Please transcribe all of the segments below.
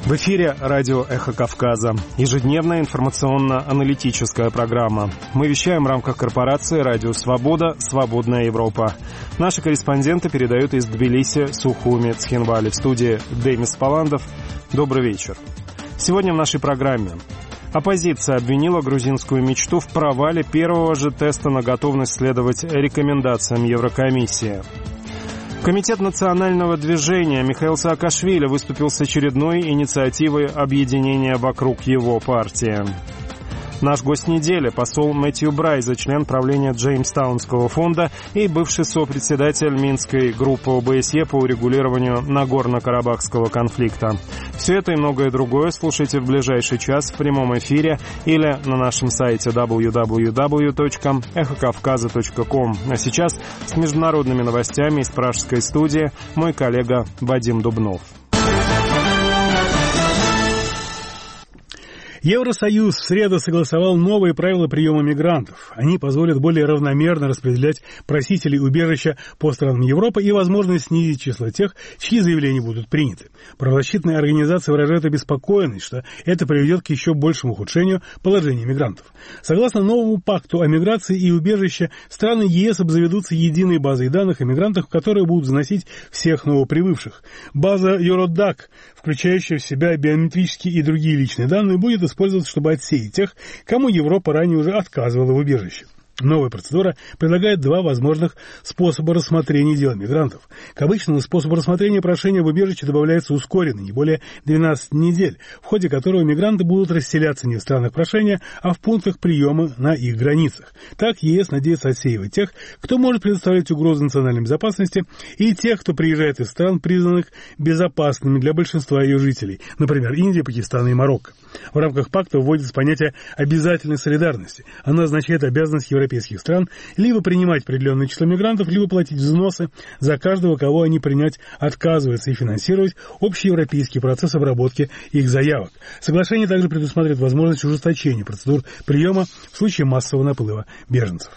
В эфире радио «Эхо Кавказа». Ежедневная информационно-аналитическая программа. Мы вещаем в рамках корпорации «Радио Свобода. Свободная Европа». Наши корреспонденты передают из Тбилиси, Сухуми, Цхинвали. В студии Демис Паландов. Добрый вечер. Сегодня в нашей программе. Оппозиция обвинила грузинскую мечту в провале первого же теста на готовность следовать рекомендациям Еврокомиссии. Комитет национального движения Михаил Саакашвили выступил с очередной инициативой объединения вокруг его партии. Наш гость недели — посол Мэтью Брайза, член правления Джеймстаунского фонда и бывший сопредседатель Минской группы ОБСЕ по урегулированию Нагорно-Карабахского конфликта. Все это и многое другое слушайте в ближайший час в прямом эфире или на нашем сайте www.эхокавказа.ком. А сейчас с международными новостями из пражской студии мой коллега Вадим Дубнов. Евросоюз в среду согласовал новые правила приема мигрантов. Они позволят более равномерно распределять просителей убежища по странам Европы и, возможно, снизить число тех, чьи заявления будут приняты. Правозащитные организации выражают обеспокоенность, что это приведет к еще большему ухудшению положения мигрантов. Согласно новому пакту о миграции и убежище, страны ЕС обзаведутся единой базой данных о мигрантах, в которые будут заносить всех новоприбывших. База Eurodac, включающая в себя биометрические и другие личные данные, будет использоваться, чтобы отсеять тех, кому Европа ранее уже отказывала в убежище. Новая процедура предлагает два возможных способа рассмотрения дел мигрантов. К обычному способу рассмотрения прошения об убежище добавляется ускоренный, не более 12 недель, в ходе которого мигранты будут расселяться не в странах прошения, а в пунктах приема на их границах. Так ЕС надеется отсеивать тех, кто может представлять угрозу национальной безопасности, и тех, кто приезжает из стран, признанных безопасными для большинства ее жителей, например, Индия, Пакистана и Марокко. В рамках пакта вводится понятие обязательной солидарности. Она означает обязанность европейских стран либо принимать определенное число мигрантов, либо платить взносы за каждого, кого они принять отказываются, и финансировать общеевропейский процесс обработки их заявок. Соглашение также предусматривает возможность ужесточения процедур приема в случае массового наплыва беженцев.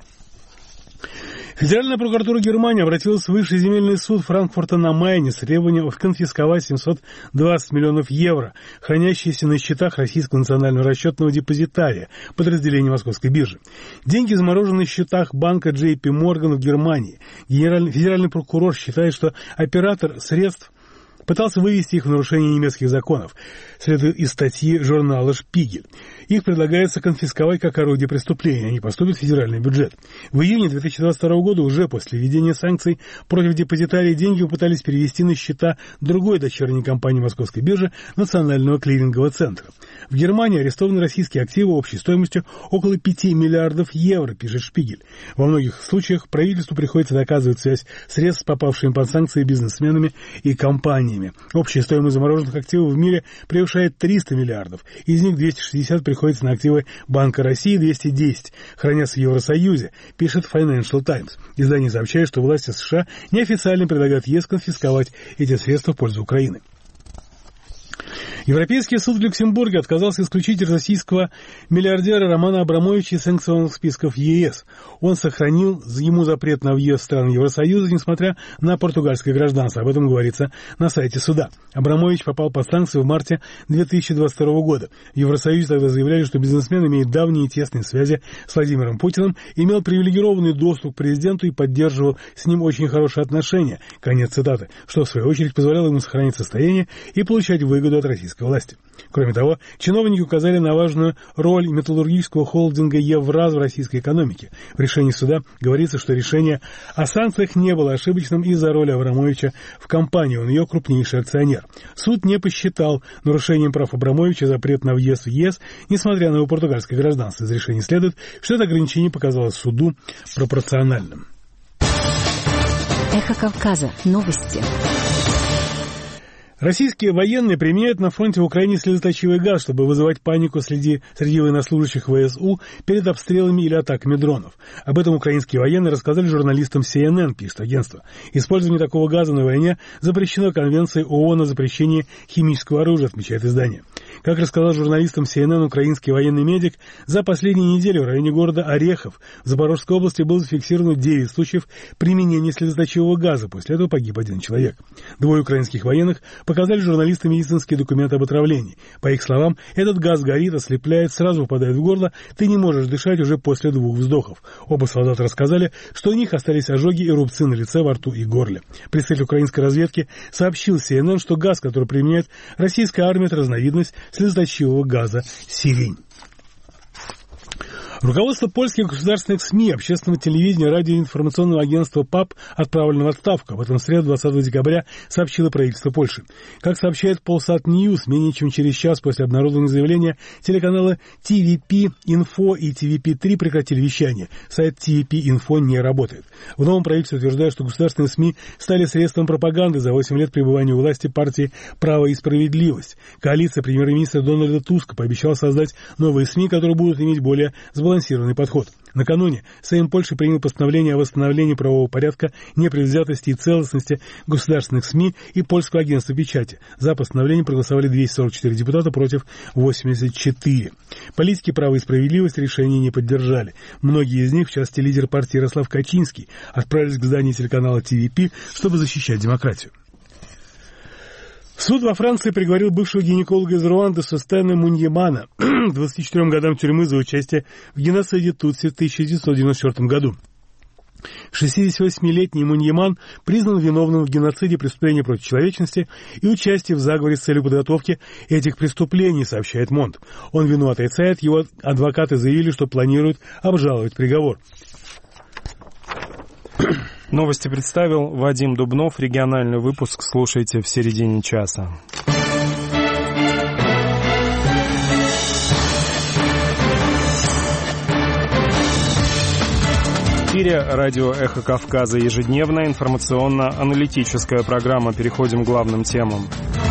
Федеральная прокуратура Германии обратилась в Высший земельный суд Франкфурта на Майне с требованием конфисковать 720 миллионов евро, хранящиеся на счетах Российского национального расчетного депозитария, подразделения Московской биржи. Деньги заморожены на счетах банка JP Morgan в Германии. Федеральный прокурор считает, что оператор средств пытался вывести их в нарушение немецких законов, следует из статьи журнала «Шпигель». Их предлагается конфисковать как орудие преступления, они поступят в федеральный бюджет. В июне 2022 года, уже после введения санкций против депозитария, деньги пытались перевести на счета другой дочерней компании Московской биржи, Национального клирингового центра. В Германии арестованы российские активы общей стоимостью около 5 миллиардов евро, пишет «Шпигель». Во многих случаях правительству приходится доказывать связь средств, попавшими под санкции, бизнесменами и компаниями. Общая стоимость замороженных активов в мире превышает 300 миллиардов. Из них 260 приходится на активы Банка России, 210 хранятся в Евросоюзе, пишет Financial Times. Издание сообщает, что власти США неофициально предлагают ЕС конфисковать эти средства в пользу Украины. Европейский суд в Люксембурге отказался исключить российского миллиардера Романа Абрамовича из санкционных списков ЕС. Он сохранил ему запрет на въезд в страны Евросоюза, несмотря на португальское гражданство. Об этом говорится на сайте суда. Абрамович попал под санкции в марте 2022 года. В Евросоюзе тогда заявляли, что бизнесмен имеет давние и тесные связи с Владимиром Путиным, имел привилегированный доступ к президенту и поддерживал с ним очень хорошие отношения. Конец цитаты. Что, в свою очередь, позволяло ему сохранить состояние и получать выгоду от российской власти. Кроме того, чиновники указали на важную роль металлургического холдинга «Евраз» в российской экономике. В решении суда говорится, что решение о санкциях не было ошибочным из-за роли Абрамовича в компании, он ее крупнейший акционер. Суд не посчитал нарушением прав Абрамовича запрет на въезд в ЕС, несмотря на его португальское гражданство. Из решения следует, что это ограничение показалось суду пропорциональным. Эхо Кавказа. Новости. Российские военные применяют на фронте в Украине слезоточивый газ, чтобы вызывать панику среди военнослужащих ВСУ перед обстрелами или атаками дронов. Об этом украинские военные рассказали журналистам CNN, пишет агентство. Использование такого газа на войне запрещено Конвенцией ООН о запрещении химического оружия, отмечает издание. Как рассказал журналистам CNN украинский военный медик, за последнюю неделю в районе города Орехов в Запорожской области было зафиксировано 9 случаев применения слезоточивого газа. После этого погиб 1 человек. 2 украинских военных показали журналисты медицинские документы об отравлении. По их словам, этот газ горит, ослепляет, сразу попадает в горло, ты не можешь дышать уже после 2 вздохов. Оба солдата рассказали, что у них остались ожоги и рубцы на лице, во рту и горле. Представитель украинской разведки сообщил CNN, что газ, который применяет российская армия, это разновидность слезоточивого газа «Сирень». Руководство польских государственных СМИ, общественного телевидения, радиоинформационного агентства ПАП отправлено в отставку. Об этом в среду 20 декабря сообщило правительство Польши. Как сообщает Polsat News, менее чем через час после обнародования заявления телеканалы TVP Info и TVP3 прекратили вещание. Сайт TVP Info не работает. В новом правительстве утверждают, что государственные СМИ стали средством пропаганды за 8 лет пребывания у власти партии «Право и справедливость». Коалиция премьер-министра Дональда Туска пообещала создать новые СМИ, которые будут иметь более сбалансированный подход. Накануне Сейм Польши принял постановление о восстановлении правового порядка, непредвзятости и целостности государственных СМИ и Польского агентства печати. За постановление проголосовали 244 депутата против 84. Политики «Право и справедливость» решение не поддержали. Многие из них, в частности лидер партии Ярослав Качинский, отправились к зданию телеканала TVP, чтобы защищать демократию. Суд во Франции приговорил бывшего гинеколога из Руанды Состена Муньемана к 24 годам тюрьмы за участие в геноциде Тутси в 1994 году. 68-летний Муньеман признан виновным в геноциде, преступлении против человечности и участии в заговоре с целью подготовки этих преступлений, сообщает Монт. Он вину отрицает, его адвокаты заявили, что планируют обжаловать приговор. Новости представил Вадим Дубнов. Региональный выпуск слушайте в середине часа. В эфире радио «Эхо Кавказа». Ежедневная информационно-аналитическая программа. Переходим к главным темам.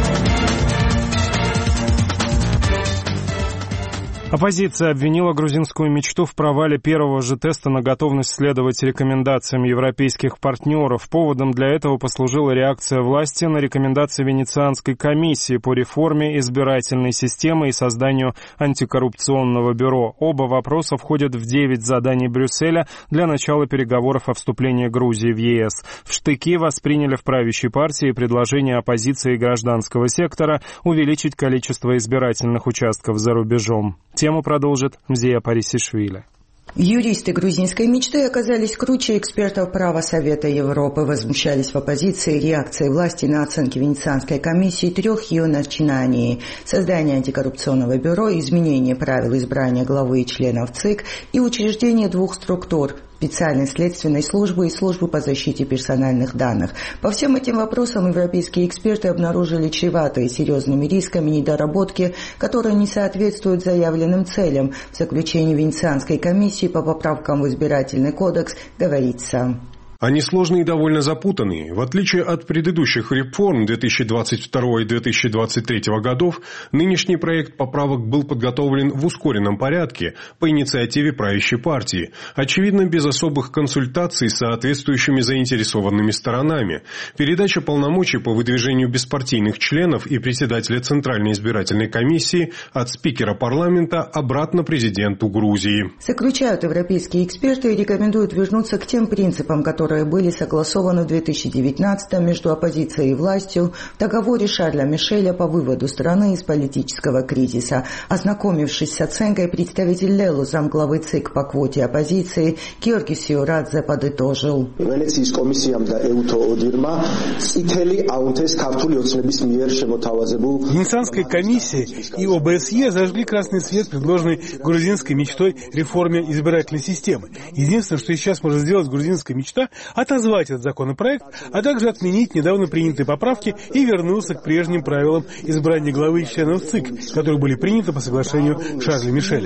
Оппозиция обвинила грузинскую мечту в провале первого же теста на готовность следовать рекомендациям европейских партнеров. Поводом для этого послужила реакция власти на рекомендации Венецианской комиссии по реформе избирательной системы и созданию антикоррупционного бюро. Оба вопроса входят в 9 заданий Брюсселя для начала переговоров о вступлении Грузии в ЕС. В штыки восприняли в правящей партии предложение оппозиции и гражданского сектора увеличить количество избирательных участков за рубежом. Тему продолжит Мзея Парисишвили. Юристы грузинской мечты оказались круче экспертов права Совета Европы, возмущались в оппозиции реакцией власти на оценки Венецианской комиссии 3 ее начинаний: создание антикоррупционного бюро, изменение правил избрания главы и членов ЦИК и учреждение 2 структур – специальной следственной службы и службы по защите персональных данных. По всем этим вопросам европейские эксперты обнаружили чреватые серьезными рисками недоработки, которые не соответствуют заявленным целям. В заключении Венецианской комиссии по поправкам в избирательный кодекс говорится: Они сложные и довольно запутанные. В отличие от предыдущих реформ 2022 и 2023 годов, нынешний проект поправок был подготовлен в ускоренном порядке по инициативе правящей партии, очевидно, без особых консультаций с соответствующими заинтересованными сторонами. Передача полномочий по выдвижению беспартийных членов и председателя Центральной избирательной комиссии от спикера парламента обратно президенту Грузии. Заключают европейские эксперты и рекомендуют вернуться к тем принципам, которые были согласованы в 2019 между оппозицией и властью в договоре Шарля Мишеля по выводу страны из политического кризиса. Ознакомившись с оценкой, представитель Лелу, замглавы ЦИК по квоте оппозиции, Георгий Сиурадзе подытожил: Венецианская комиссия и ОБСЕ зажгли красный свет предложенной грузинской мечтой реформе избирательной системы. Единственное, что сейчас может сделать грузинская мечта – отозвать этот законопроект, а также отменить недавно принятые поправки и вернуться к прежним правилам избрания главы и членов ЦИК, которые были приняты по соглашению Шарля Мишеля.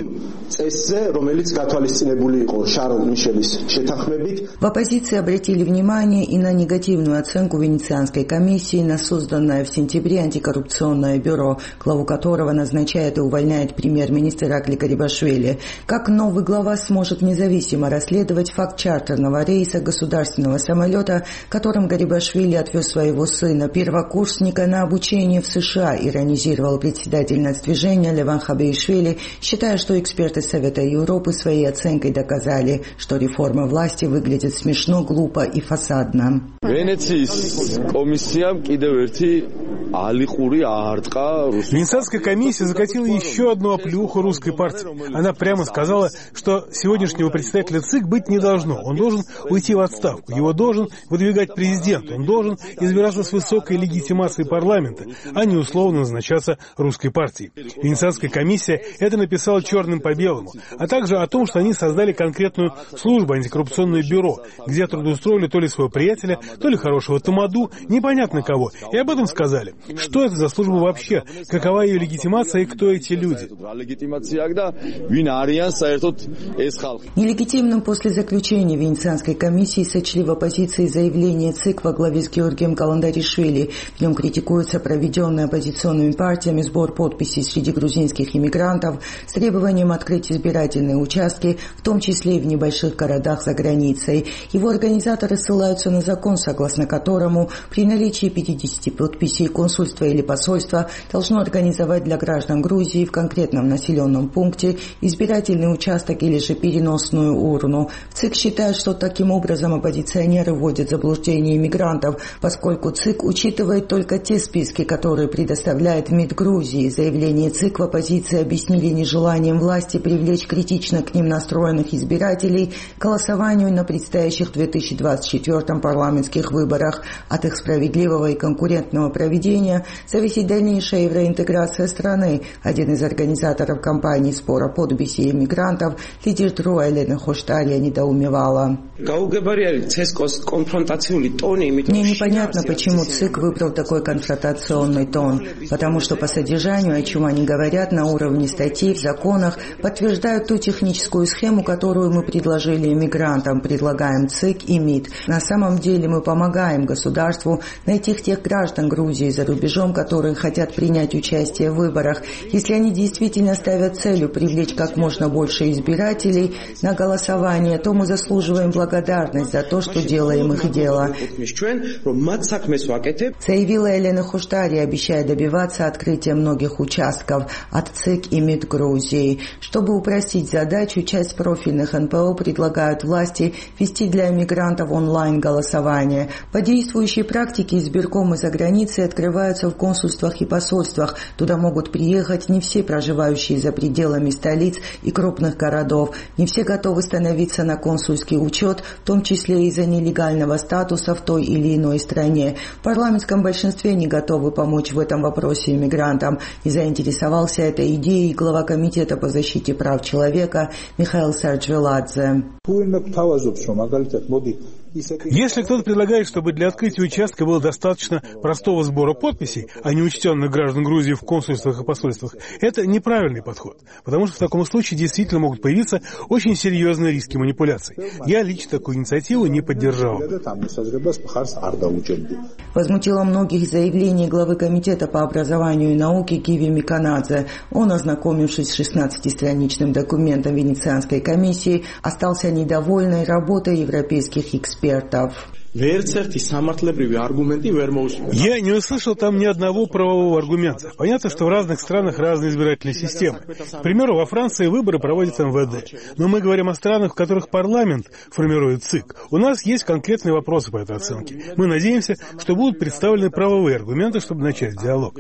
В оппозиции обратили внимание и на негативную оценку Венецианской комиссии на созданное в сентябре антикоррупционное бюро, главу которого назначает и увольняет премьер-министр Иракли Гарибашвили. Как новый глава сможет независимо расследовать факт чартерного рейса государственного государственного самолета, которым Гарибашвили отвез своего сына, первокурсника, на обучение в США, иронизировал председатель нацдвижения Леван Хабеишвили, считая, что эксперты Совета Европы своей оценкой доказали, что реформа власти выглядит смешно, глупо и фасадно. Венецианская комиссия закатила еще одну оплеуху русской партии. Она прямо сказала, что сегодняшнего председателя ЦИК быть не должно. Он должен уйти в отставку. Его должен выдвигать президент. Он должен избираться с высокой легитимацией парламента, а не условно назначаться русской партией. Венецианская комиссия это написала черным по белому, а также о том, что они создали конкретную службу, антикоррупционное бюро, где трудоустроили то ли своего приятеля, то ли хорошего тамаду, непонятно кого. И об этом сказали. Что это за служба вообще? Какова ее легитимация и кто эти люди? Нелегитимным после заключения Венецианской комиссии сочли в оппозиции заявление ЦИК во главе с Георгием Каландаришвили. В нем критикуется проведенный оппозиционными партиями сбор подписей среди грузинских иммигрантов с требованием открыть избирательные участки, в том числе и в небольших городах за границей. Его организаторы ссылаются на закон, согласно которому при наличии 50 подписей консульство или посольство должно организовать для граждан Грузии в конкретном населенном пункте избирательный участок или же переносную урну. ЦИК считает, что таким образом оппозиционеры вводят в заблуждение иммигрантов, поскольку ЦИК учитывает только те списки, которые предоставляет МИД Грузии. Заявление ЦИК в оппозиции объяснили нежеланием власти привлечь критично к ним настроенных избирателей к голосованию на предстоящих 2024 парламентских выборах. От их справедливого и конкурентного проведения зависит дальнейшая евроинтеграция страны. Один из организаторов кампании спора подписей иммигрантов, лидер ТРО Елена Хоштария, недоумевала. Мне непонятно, почему ЦИК выбрал такой конфронтационный тон, потому что по содержанию, о чем они говорят на уровне статей в законах, подтверждают ту техническую схему, которую мы предложили иммигрантам, предлагаем ЦИК и МИД. На самом деле мы помогаем государству найти тех граждан Грузии за рубежом, которые хотят принять участие в выборах. Если они действительно ставят целью привлечь как можно больше избирателей на голосование, то мы заслуживаем благодарность за то, что делаем их дело. Заявила Елена Хоштария, обещая добиваться открытия многих участков от ЦИК и МИД Грузии. Чтобы упростить задачу, часть профильных НПО предлагают власти вести для иммигрантов онлайн-голосование. По действующей практике избиркомы за границей открываются в консульствах и посольствах. Туда могут приехать не все проживающие за пределами столиц и крупных городов. Не все готовы становиться на консульский учет, в том числе из-за нелегального статуса в той или иной стране. В парламентском большинстве не готовы помочь в этом вопросе иммигрантам. И заинтересовался этой идеей глава Комитета по защите прав человека Михаил Сарджвеладзе. Если кто-то предлагает, чтобы для открытия участка было достаточно простого сбора подписей, а не учтенных граждан Грузии в консульствах и посольствах, это неправильный подход, потому что в таком случае действительно могут появиться очень серьезные риски манипуляций. Я лично такую инициативу не поддержал. Возмутило многих заявлений главы Комитета по образованию и науке Киви Миканадзе. Он, ознакомившись с 16-страничным документом Венецианской комиссии, остался недовольной работой европейских экспертов. Я не услышал там ни одного правового аргумента. Понятно, что в разных странах разные избирательные системы. К примеру, во Франции выборы проводит МВД. Но мы говорим о странах, в которых парламент формирует ЦИК. У нас есть конкретные вопросы по этой оценке. Мы надеемся, что будут представлены правовые аргументы, чтобы начать диалог.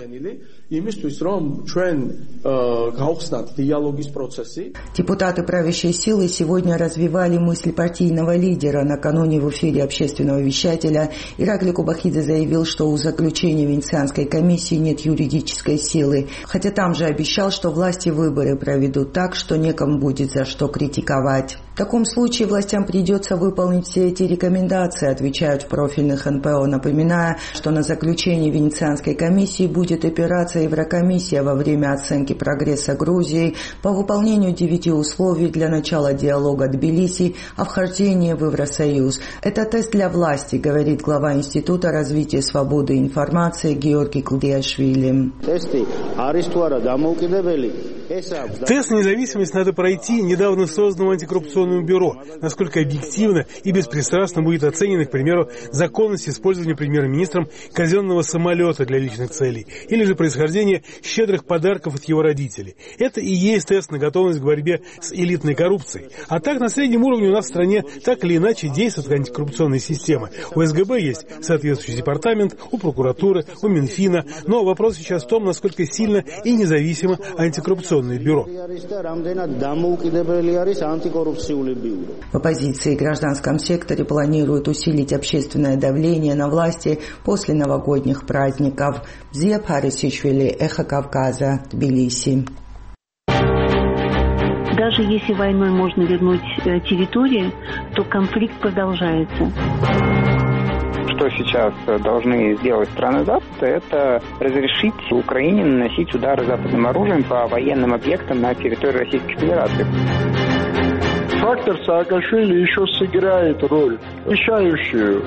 Депутаты правящей силы сегодня развивали мысль партийного лидера. Накануне в эфире общественного вещателя Иракли Кубахидзе заявил, что у заключения Венецианской комиссии нет юридической силы, хотя там же обещал, что власти выборы проведут так, что некому будет за что критиковать. В таком случае властям придется выполнить все эти рекомендации, отвечают в профильных НПО, напоминая, что на заключение Венецианской комиссии будет опираться Еврокомиссия во время оценки прогресса Грузии по выполнению 9 условий для начала диалога Тбилиси о вхождении в Евросоюз. Это тест для власти, говорит глава Института развития свободы информации Георгий Клдиашвили. Тест на независимость надо пройти недавно созданному антикоррупционному антикоррупционному бюро, насколько объективно и беспристрастно будет оценена, к примеру, законность использования премьер-министром казенного самолета для личных целей, или же происхождение щедрых подарков от его родителей. Это и есть тест на готовность к борьбе с элитной коррупцией. А так, на среднем уровне у нас в стране так или иначе действует антикоррупционная система. У СГБ есть соответствующий департамент, у прокуратуры, у Минфина. Но вопрос сейчас в том, насколько сильно и независимо антикоррупционное бюро. В оппозиции и гражданском секторе планируют усилить общественное давление на власти после новогодних праздников. Зия Парисишвили, Эхо Кавказа, Тбилиси. Даже если войной можно вернуть территории, то конфликт продолжается. Что сейчас должны сделать страны Запада, это разрешить Украине наносить удары западным оружием по военным объектам на территории Российской Федерации. Фактор Саакашвили еще сыграет роль, решающую.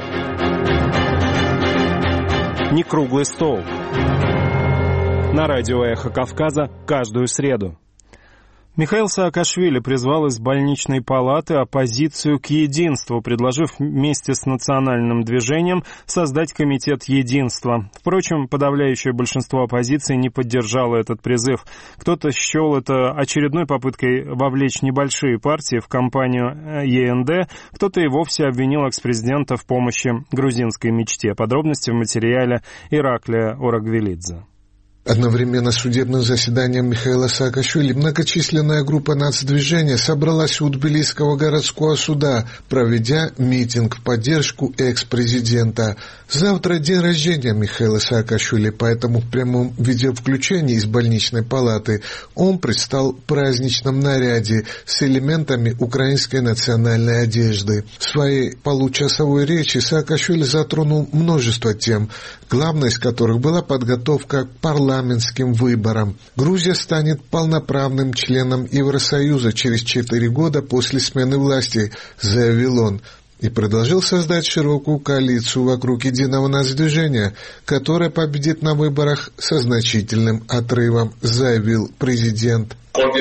Не круглый стол. На радио «Эхо Кавказа» каждую среду. Михаил Саакашвили призвал из больничной палаты оппозицию к единству, предложив вместе с национальным движением создать комитет единства. Впрочем, подавляющее большинство оппозиции не поддержало этот призыв. Кто-то счел это очередной попыткой вовлечь небольшие партии в кампанию ЕНД, кто-то и вовсе обвинил экс-президента в помощи грузинской мечте. Подробности в материале Ираклия Орагвелидзе. Одновременно с судебным заседанием Михаила Саакашвили многочисленная группа нацдвижения собралась у Тбилисского городского суда, проведя митинг в поддержку экс-президента. Завтра день рождения Михаила Саакашвили, поэтому в прямом видеовключении из больничной палаты он предстал в праздничном наряде с элементами украинской национальной одежды. В своей получасовой речи Саакашвили затронул множество тем, главной из которых была подготовка к парламентским выборам. Грузия станет полноправным членом Евросоюза через 4 года после смены власти, заявил он, и предложил создать широкую коалицию вокруг единого нацдвижения, которое победит на выборах со значительным отрывом, заявил президент.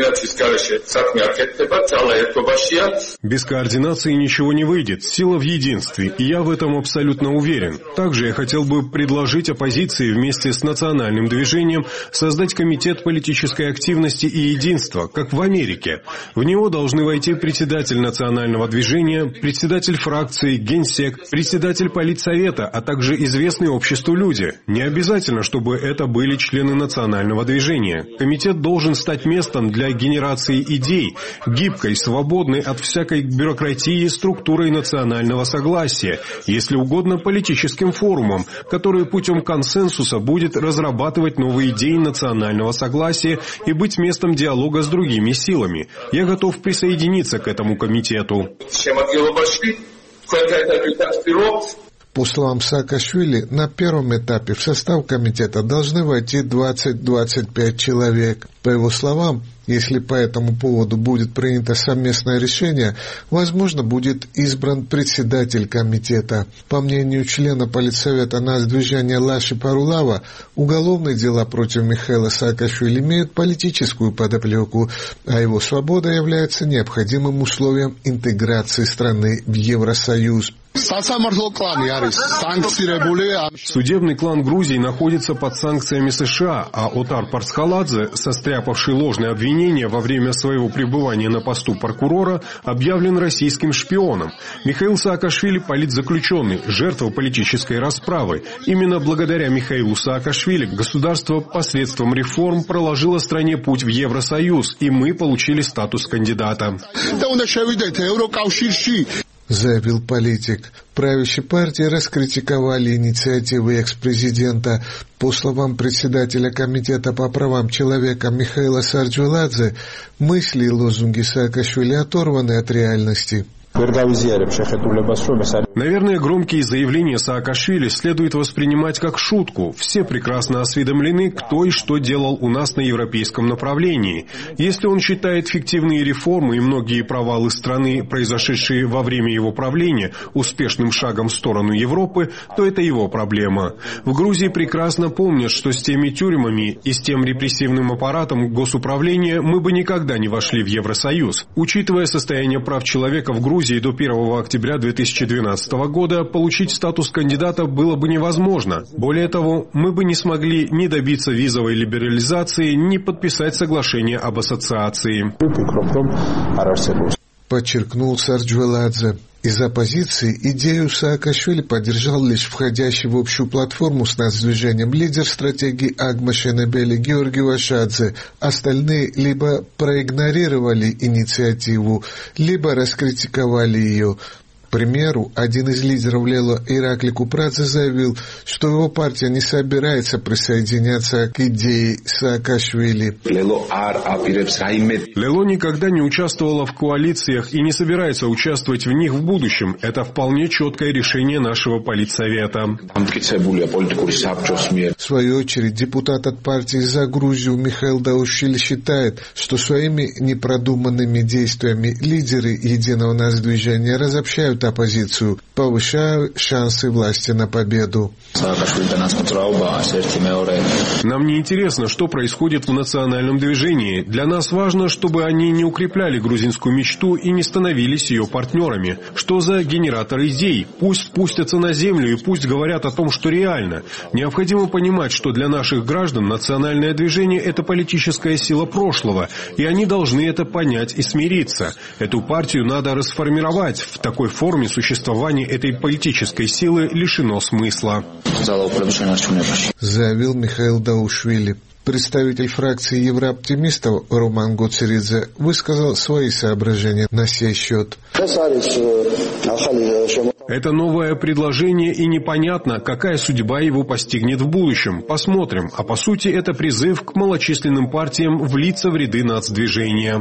Без координации ничего не выйдет. Сила в единстве, и я в этом абсолютно уверен. Также я хотел бы предложить оппозиции вместе с национальным движением создать комитет политической активности и единства, как в Америке. В него должны войти председатель национального движения, председатель фракции, генсек, председатель политсовета, а также известные обществу люди. Не обязательно, чтобы это были члены национального движения. Комитет должен стать местом для генерации идей, гибкой, свободной от всякой бюрократии структурой национального согласия, если угодно политическим форумом, который путем консенсуса будет разрабатывать новые идеи национального согласия и быть местом диалога с другими силами. Я готов присоединиться к этому комитету. По словам Саакашвили, на первом этапе в состав комитета должны войти 20-25 человек. По его словам, если по этому поводу будет принято совместное решение, возможно, будет избран председатель комитета. По мнению члена политсовета нацдвижения Лаши Парулава, уголовные дела против Михаила Саакашвили имеют политическую подоплеку, а его свобода является необходимым условием интеграции страны в Евросоюз. Судебный клан Грузии находится под санкциями США, а Отар Парсхаладзе, состряпавший ложные обвинения во время своего пребывания на посту прокурора, объявлен российским шпионом. Михаил Саакашвили – политзаключенный, жертва политической расправы. Именно благодаря Михаилу Саакашвили государство посредством реформ проложило стране путь в Евросоюз, и мы получили статус кандидата. Заявил политик. Правящей партии раскритиковали инициативы экс-президента. По словам председателя Комитета по правам человека Михаила Сарджвеладзе, мысли и лозунги Саакашвили оторваны от реальности. Наверное, громкие заявления Саакашвили следует воспринимать как шутку. Все прекрасно осведомлены, кто и что делал у нас на европейском направлении. Если он считает фиктивные реформы и многие провалы страны, произошедшие во время его правления, успешным шагом в сторону Европы, то это его проблема. В Грузии прекрасно помнят, что с теми тюрьмами и с тем репрессивным аппаратом госуправления мы бы никогда не вошли в Евросоюз. Учитывая состояние прав человека в Грузии до 1 октября 2012 года, получить статус кандидата было бы невозможно. Более того, мы бы не смогли ни добиться визовой либерализации, ни подписать соглашение об ассоциации. Подчеркнул Сарджвеладзе. Из оппозиции идею Саакашвили поддержал лишь входящий в общую платформу с нацдвижением лидер стратегии Агма Шенебели Георгий Вашадзе. Остальные либо проигнорировали инициативу, либо раскритиковали ее. К примеру, один из лидеров Лело Иракли Купрадзе заявил, что его партия не собирается присоединяться к идее Саакашвили. Лело никогда не участвовала в коалициях и не собирается участвовать в них в будущем. Это вполне четкое решение нашего политсовета. В свою очередь, депутат от партии «За Грузию» Михаил Даушвили считает, что своими непродуманными действиями лидеры единого нацдвижения разобщают оппозицию, повышая шансы власти на победу. Нам не интересно, что происходит в национальном движении. Для нас важно, чтобы они не укрепляли грузинскую мечту и не становились ее партнерами. Что за генератор идей? Пусть спустятся на землю и пусть говорят о том, что реально. Необходимо понимать, что для наших граждан национальное движение – это политическая сила прошлого, и они должны это понять и смириться. Эту партию надо расформировать. В такой форме существование этой политической силы лишено смысла. Заявил Михаил Даушвили. Представитель фракции еврооптимистов Роман Гоцеридзе высказал свои соображения на сей счет. Это новое предложение, и непонятно, какая судьба его постигнет в будущем. Посмотрим. А по сути, это призыв к малочисленным партиям влиться в ряды нацдвижения.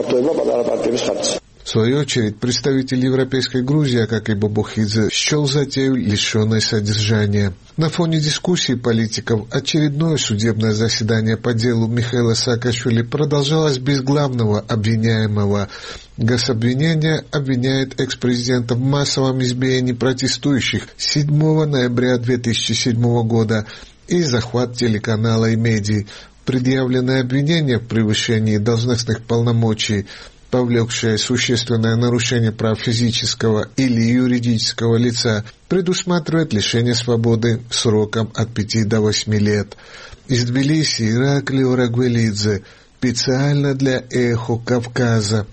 В свою очередь, представитель Европейской Грузии, Акакий Бабухидзе, счел затею лишенной содержания. На фоне дискуссий политиков очередное судебное заседание по делу Михаила Саакашвили продолжалось без главного обвиняемого. Гособвинение обвиняет экс-президента в массовом избиении протестующих 7 ноября 2007 года и захват телеканала и медий. Предъявленное обвинение в превышении должностных полномочий, повлекшее существенное нарушение прав физического или юридического лица, предусматривает лишение свободы сроком от 5 до 8 лет. Из Тбилиси Иракли Орагвелидзе, специально для «Эхо Кавказа».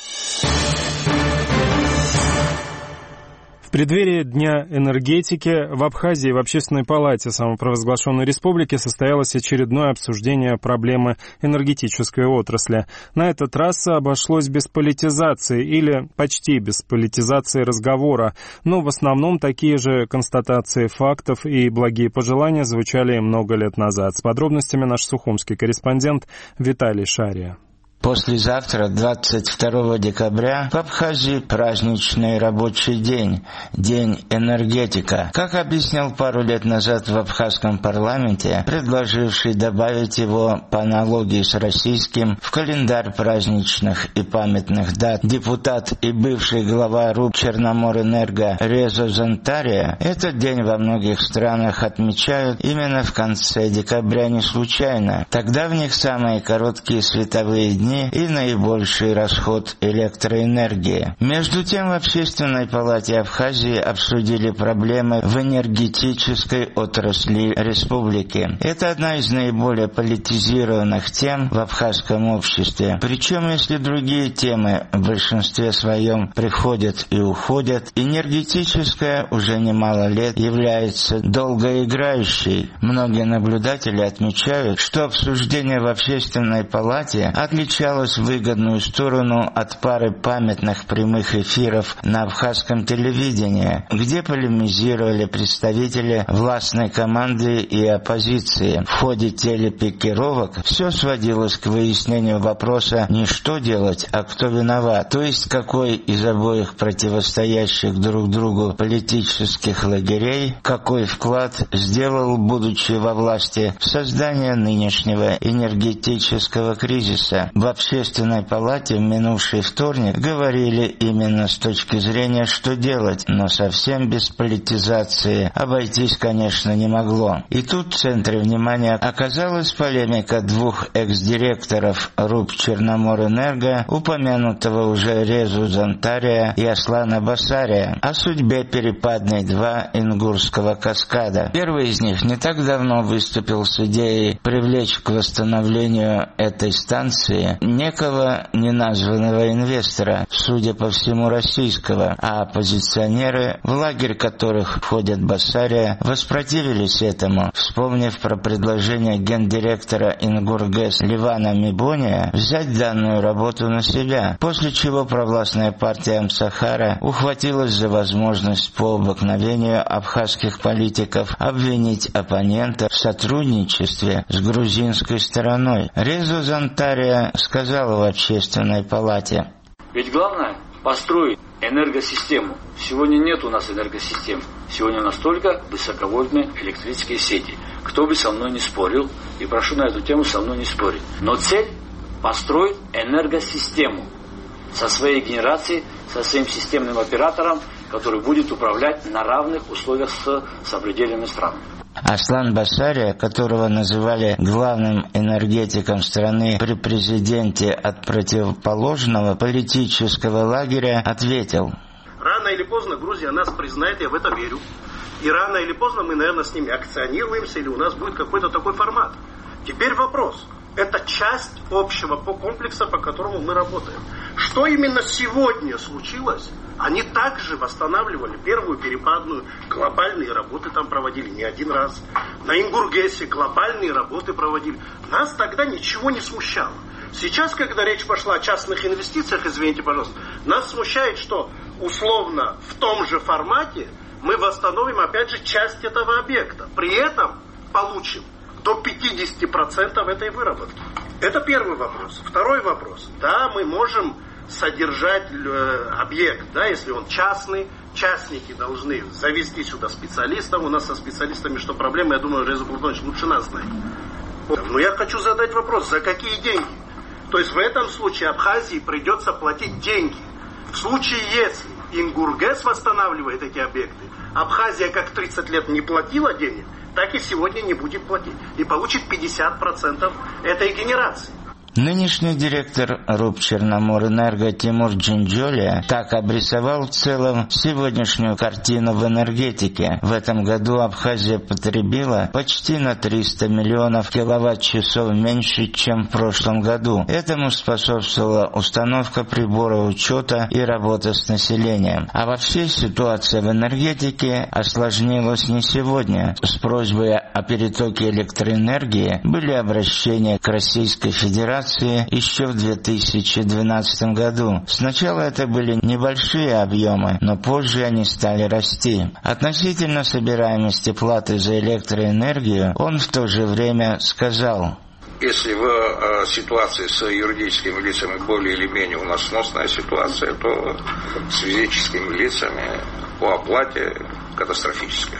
В преддверии Дня энергетики в Абхазии в Общественной палате самопровозглашенной республики состоялось очередное обсуждение проблемы энергетической отрасли. На этот раз обошлось без политизации или почти без политизации разговора, но в основном такие же констатации фактов и благие пожелания звучали много лет назад. С подробностями наш сухумский корреспондент Виталий Шария. Послезавтра, 22 декабря, в Абхазии праздничный рабочий день, День энергетика. Как объяснил пару лет назад в абхазском парламенте, предложивший добавить его по аналогии с российским в календарь праздничных и памятных дат депутат и бывший глава РУП Черноморэнерго Резо Зантария, этот день во многих странах отмечают именно в конце декабря не случайно. Тогда в них самые короткие световые дни и наибольший расход электроэнергии. Между тем, в Общественной палате Абхазии обсудили проблемы в энергетической отрасли республики. Это одна из наиболее политизированных тем в абхазском обществе. Причем, если другие темы в большинстве своем приходят и уходят, энергетическая уже немало лет является долгоиграющей. Многие наблюдатели отмечают, что обсуждения в Общественной палате отличаются смещалась в выгодную сторону от пары памятных прямых эфиров на абхазском телевидении, где полемизировали представители властной команды и оппозиции. В ходе телепикировок все сводилось к выяснению вопроса не что делать, а кто виноват, то есть какой из обоих противостоящих друг другу политических лагерей какой вклад сделал, будучи во власти, в создание нынешнего энергетического кризиса. В Общественной палате в минувший вторник говорили именно с точки зрения, что делать, но совсем без политизации обойтись, конечно, не могло. И тут в центре внимания оказалась полемика двух экс-директоров РУП «Черноморэнерго», упомянутого уже Резу Зантария и Аслана Басария, о судьбе перепадной 2 Ингурского каскада. Первый из них не так давно выступил с идеей привлечь к восстановлению этой станции некого неназванного инвестора, судя по всему российского, а оппозиционеры, в лагерь которых входят Басария, воспротивились этому, вспомнив про предложение гендиректора Ингургэс Ливана Мибония взять данную работу на себя, после чего провластная партия Амсахара ухватилась за возможность по обыкновению абхазских политиков обвинить оппонента в сотрудничестве с грузинской стороной. Резу Зантария сказала в Общественной палате: ведь главное построить энергосистему. Сегодня нет у нас энергосистем. Сегодня у нас только высоковольтные электрические сети. Кто бы со мной не спорил, и прошу на эту тему со мной не спорить. Но цель – построить энергосистему со своей генерацией, со своим системным оператором, который будет управлять на равных условиях с сопредельными странами. Аслан Басария, которого называли главным энергетиком страны при президенте от противоположного политического лагеря, ответил: рано или поздно Грузия нас признает, я в это верю. И рано или поздно мы, наверное, с ними акционируемся, или у нас будет какой-то такой формат. Теперь вопрос. Это часть общего комплекса, по которому мы работаем. Что именно сегодня случилось? Они также восстанавливали первую перепадную, глобальные работы там проводили не один раз. На Ингургэсе глобальные работы проводили. Нас тогда ничего не смущало. Сейчас, когда речь пошла о частных инвестициях, извините, пожалуйста, нас смущает, что условно в том же формате мы восстановим опять же часть этого объекта. При этом получим до 50% этой выработки. Это первый вопрос. Второй вопрос. Да, мы можем содержать объект, да, если он частный, частники должны завести сюда специалистов. У нас со специалистами что проблема, я думаю, Реза Платонович лучше нас знает. Но я хочу задать вопрос, за какие деньги? То есть в этом случае Абхазии придется платить деньги. В случае, если Ингургэс восстанавливает эти объекты, Абхазия как 30 лет не платила денег, так и сегодня не будет платить. И получит 50% этой генерации. Нынешний директор РУП «Черноморэнерго» Тимур Джинджолия так обрисовал в целом сегодняшнюю картину в энергетике. В этом году Абхазия потребила почти на 300 миллионов киловатт-часов меньше, чем в прошлом году. Этому способствовала установка прибора учета и работа с населением. А вообще ситуация в энергетике осложнилась не сегодня. С просьбой о перетоке электроэнергии были обращения к Российской Федерации еще в 2012 году. Сначала это были небольшие объемы, но позже они стали расти. Относительно собираемости платы за электроэнергию он в то же время сказал: если в ситуации с юридическими лицами более или менее у нас сносная ситуация, то с физическими лицами по оплате катастрофическая.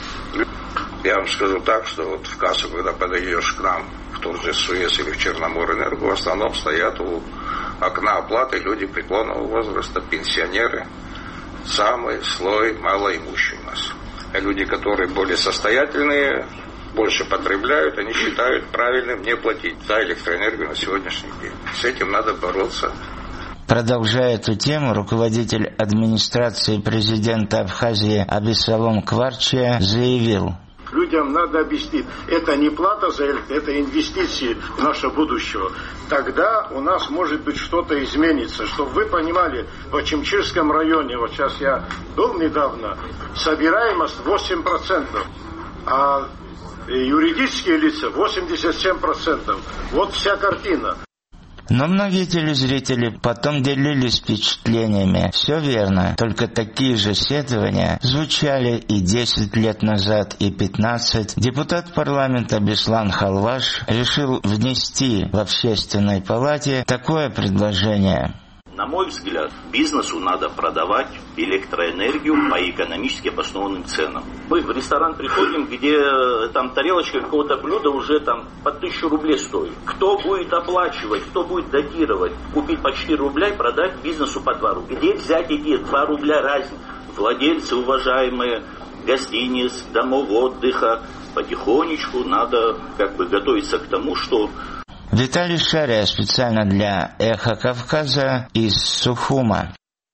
Я вам скажу так, что вот в кассу, когда подойдешь к нам, в тот же Суэц или в Черноморэнерго, в основном стоят у окна оплаты люди преклонного возраста, пенсионеры, самый слой малоимущий у нас. А люди, которые более состоятельные, больше потребляют, они считают правильным не платить за электроэнергию на сегодняшний день. С этим надо бороться. Продолжая эту тему, руководитель администрации президента Абхазии Абисалом Кварчия заявил: людям надо объяснить, это не плата за электроэнергию, это инвестиции в наше будущее. Тогда у нас, может быть, что-то изменится. Чтобы вы понимали, в Очимчирском районе, вот сейчас я был недавно, собираемость 8%, а юридические лица 87%. Вот вся картина. Но многие телезрители потом делились впечатлениями. Все верно, только такие же сетования звучали и 10 лет назад, и 15. Депутат парламента Беслан Халваш решил внести в Общественной палате такое предложение. На мой взгляд, бизнесу надо продавать электроэнергию по экономически обоснованным ценам. Мы в ресторан приходим, где там тарелочка какого-то блюда уже там по 1000 рублей стоит. Кто будет оплачивать, кто будет датировать? Купить по 4 рубля и продать бизнесу по 2 рубля. Где взять эти 2 рубля разницы? Владельцы, уважаемые, гостиниц, домов отдыха, потихонечку надо готовиться к тому, что... Виталий Шария специально для «Эхо Кавказа» из Сухума.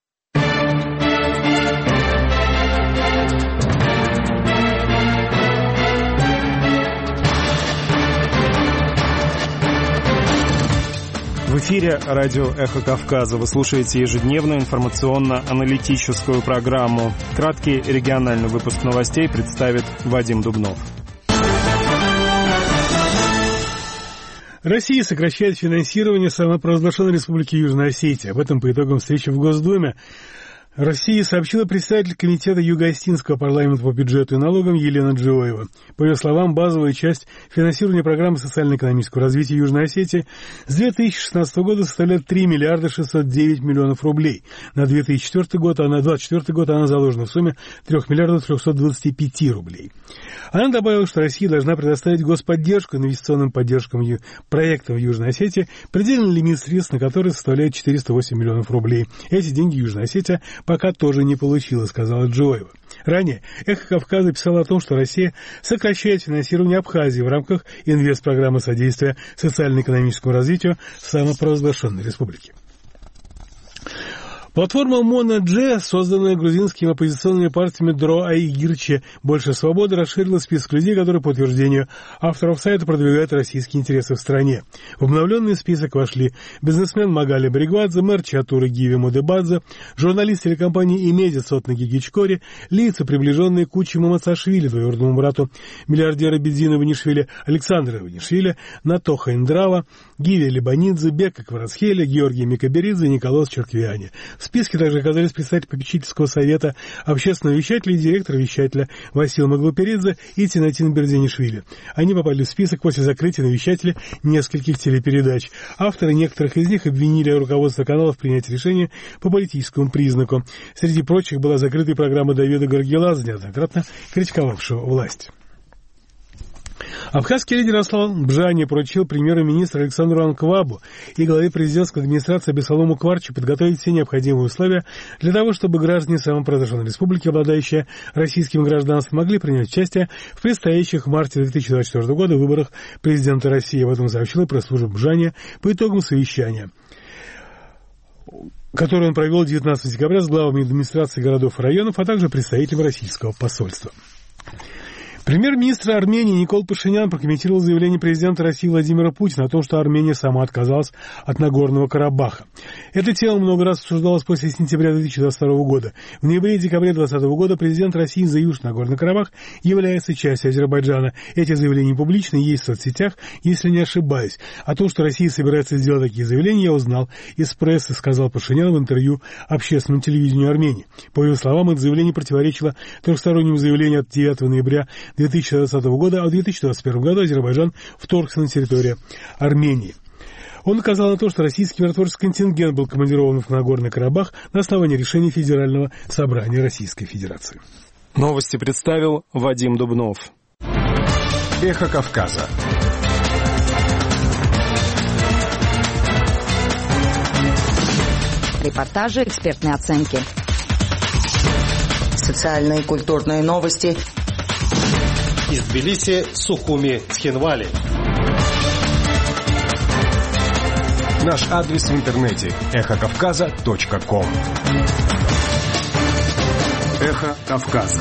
В эфире радио «Эхо Кавказа». Вы слушаете ежедневную информационно-аналитическую программу. Краткий региональный выпуск новостей представит Вадим Дубнов. Россия сокращает финансирование самопровозглашенной Республики Южная Осетия. Об этом по итогам встречи в Госдуме Россия сообщила представитель Комитета Юго-Осетинского парламента по бюджету и налогам Елена Джиоева. По ее словам, базовая часть финансирования программы социально-экономического развития Южной Осетии с 2016 года составляет 3 миллиарда 609 миллионов рублей. На 2024 год она заложена в сумме 3 миллиардов 325 рублей. Она добавила, что Россия должна предоставить господдержку инвестиционным поддержкам проектам в Южной Осетии, предельный лимит средств на который составляет 408 миллионов рублей. Эти деньги Южная Осетия пока тоже не получила, сказала Джоева. Ранее «Эхо Кавказа» писало о том, что Россия сокращает финансирование Абхазии в рамках инвестпрограммы содействия социально-экономическому развитию самопровозглашенной республики. Платформа Мона-Дже, созданная грузинскими оппозиционными партиями ДРО Айгирче «Больше свободы», расширила список людей, которые, по утверждению авторов сайта, продвигают российские интересы в стране. В обновленный список вошли бизнесмен Магали Бригвадзе, мэр Чатуры Гиви Мудебадзе, журналист телекомпании «Имедиа» Сотна Гигичкори, лица, приближенные к Учи Мамацашвили, двоюродному брату миллиардера Бедзина Иванишвили, Александра Иванишвили, Натоха Индрава, Гиви Либанидзе, Бека Кварасхеля, Георгий Микаберидзе и Николас Черквиани. В списке также оказались представители попечительского совета, общественного вещателя и директора вещателя Васил Маглоперидзе и Тинатин Берденишвили. Они попали в список после закрытия на вещателе нескольких телепередач. Авторы некоторых из них обвинили руководство канала в принятии решения по политическому признаку. Среди прочих была закрыта и программа Давида Гаргеладзе, неоднократно критиковавшего власть. Абхазский лидер Аслан Бжани поручил премьер-министру Александру Анквабу и главе президентской администрации Абесалому Кварчу подготовить все необходимые условия для того, чтобы граждане самопровозглашенной республики, обладающие российским гражданством, могли принять участие в предстоящих в марте 2024 года выборах президента России. Об этом сообщила пресс-служба Бжани по итогам совещания, которое он провел 19 декабря с главами администрации городов и районов, а также представителями российского посольства. Премьер-министр Армении Никол Пашинян прокомментировал заявление президента России Владимира Путина о том, что Армения сама отказалась от Нагорного Карабаха. Эта тема много раз обсуждалась после сентября 2022 года. В ноябре и декабре 2020 года президент России заявил, что Нагорный Карабах является частью Азербайджана. Эти заявления публичны, есть в соцсетях, если не ошибаюсь. О том, что Россия собирается сделать такие заявления, я узнал из прессы, сказал Пашинян в интервью общественному телевидению Армении. По его словам, это заявление противоречило трехстороннему заявлению от 9 ноября 2020 года, а в 2021 году Азербайджан вторгся на территорию Армении. Он указал на то, что российский миротворческий контингент был командирован в Нагорный Карабах на основании решения Федерального собрания Российской Федерации. Новости представил Вадим Дубнов. Эхо Кавказа. Репортажи, экспертные оценки. Социальные и культурные новости. Из Тбилиси, Сухуми, Цхинвали. Наш адрес в интернете эхокавказа.ком. Эхо Кавказа.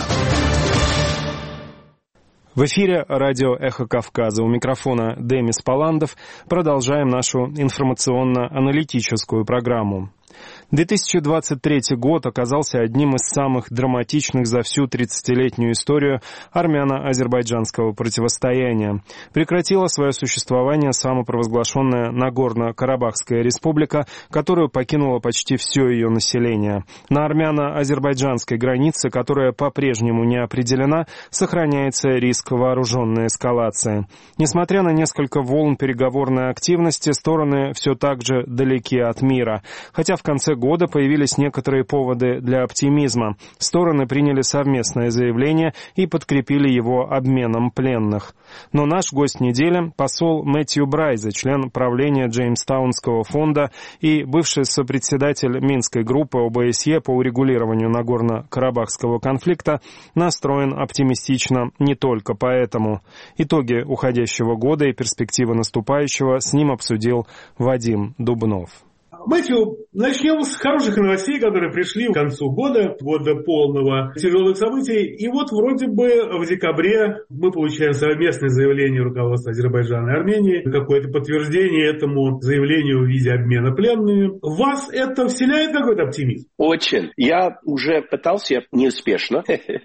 В эфире радио «Эхо Кавказа». У микрофона Демис Паландов. Продолжаем нашу информационно-аналитическую программу. 2023 год оказался одним из самых драматичных за всю 30-летнюю историю армяно-азербайджанского противостояния. Прекратила свое существование самопровозглашенная Нагорно-Карабахская республика, которую покинуло почти все ее население. На армяно-азербайджанской границе, которая по-прежнему не определена, сохраняется риск вооруженной эскалации. Несмотря на несколько волн переговорной активности, стороны все так же далеки от мира. Хотя в конце года появились некоторые поводы для оптимизма. Стороны приняли совместное заявление и подкрепили его обменом пленных. Но наш гость недели, посол Мэтью Брайзе, член правления Джеймстаунского фонда и бывший сопредседатель Минской группы ОБСЕ по урегулированию Нагорно-Карабахского конфликта, настроен оптимистично не только поэтому. Итоги уходящего года и перспективы наступающего с ним обсудил Вадим Дубнов. Мэтью, начнем с хороших новостей, которые пришли к концу года полного тяжелых событий. И вот вроде бы в декабре мы получаем совместное заявление руководства Азербайджана и Армении, какое-то подтверждение этому заявлению в виде обмена пленными. Вас это вселяет какой-то оптимизм? Очень. Я уже пытался неуспешно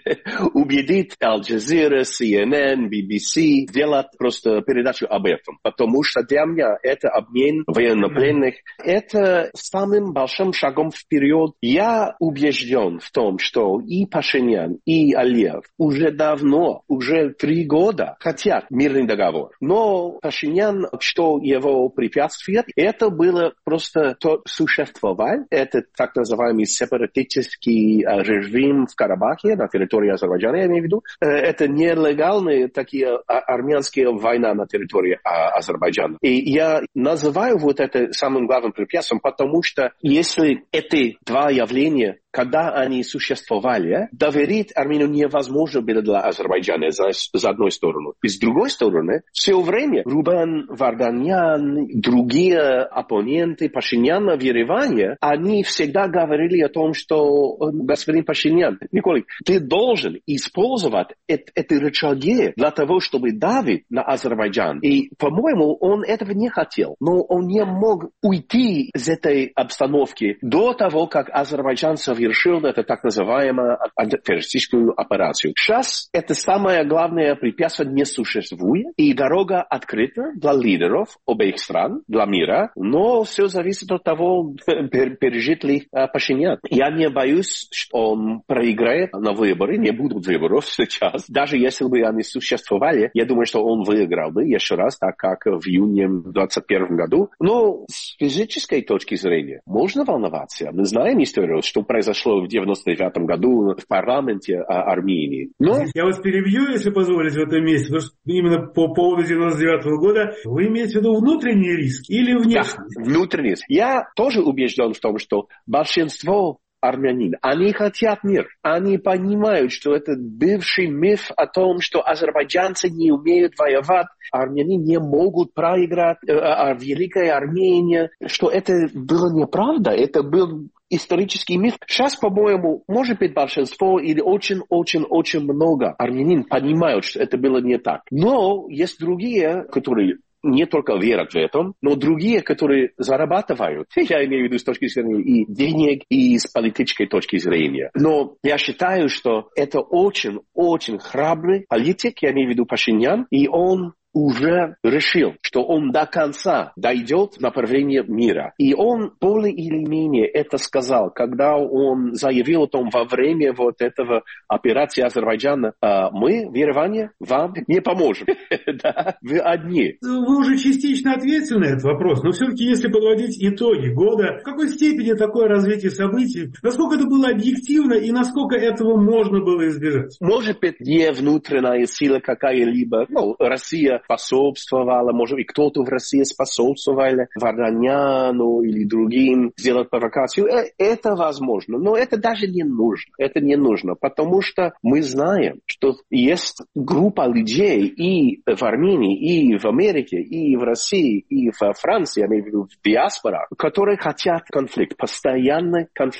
убедить Al Jazeera, CNN, BBC делать просто передачу об этом. Потому что для меня это обмен военнопленных. Это самым большим шагом вперед. Я убежден в том, что и Пашинян, и Алиев уже давно, уже 3 года хотят мирный договор. Но Пашинян, что его препятствует, это было просто то существовал, это так называемый сепаратистский режим в Карабахе, на территории Азербайджана, я имею в виду. Это нелегальные такие армянские войны на территории Азербайджана. И я называю вот это самым главным препятствием, потому что если эти два явления, когда они существовали, доверить Армению невозможно было для Азербайджана, с одной стороны. И с другой стороны, все время Рубен Варданян, другие оппоненты Пашиняна в Ереване, они всегда говорили о том, что господин Пашинян, Николай, ты должен использовать эти рычаги для того, чтобы давить на Азербайджан. И, по-моему, он этого не хотел. Но он не мог уйти из этой обстановки до того, как Азербайджан совершил эту так называемую антитеррористическую операцию. Сейчас это самое главное препятствие не существует, и дорога открыта для лидеров обеих стран, для мира, но все зависит от того, пережит ли Пашинян. Я не боюсь, что он проиграет на выборы, не будут выборов сейчас. Даже если бы они существовали, я думаю, что он выиграл бы еще раз, так как в июне 2021 году. Но с физической точки зрения можно волноваться. Мы знаем историю, что произошло в 1999 году в парламенте Армении. Но... Я вас перебью, если позволите, в этом месте, потому что именно по поводу 1999 года вы имеете в виду внутренний риск или внешний? Да, внутренний риск. Я тоже убежден в том, что большинство армянин, они хотят мир. Они понимают, что это бывший миф о том, что азербайджанцы не умеют воевать, армяне не могут проиграть, Великая Армения, что это было неправда, это был исторический миф. Сейчас, по-моему, может быть большинство или очень-очень-очень много армянин понимают, что это было не так. Но есть другие, которые не только верят в это, но другие, которые зарабатывают. Я имею в виду с точки зрения и денег, и с политической точки зрения. Но я считаю, что это очень-очень храбрый политик, я имею в виду Пашинян, и он уже решил, что он до конца дойдет в направлении мира. И он более или менее это сказал, когда он заявил о том во время вот этого операции Азербайджана: мы в Ереване вам не поможем. Да, вы одни. Вы уже частично ответили на этот вопрос, но все-таки если подводить итоги года, в какой степени такое развитие событий, насколько это было объективно и насколько этого можно было избежать? Может быть, не внутренняя сила какая-либо, Россия способствовала, может быть, кто-то в России способствовал Варданяну или другим сделать провокацию. Это возможно, но это даже не нужно. Это не нужно, потому что мы знаем, что есть группа людей и в Армении, и в Америке, и в России, и во Франции, я имею в виду в диаспора, которые хотят конфликт, постоянный конфликт.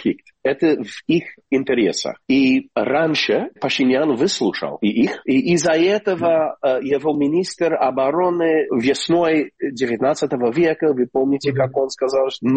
Это в их интересах. И раньше Пашинян выслушал их, и из-за этого его министр обороны весной 19 века, вы помните, как он сказал, что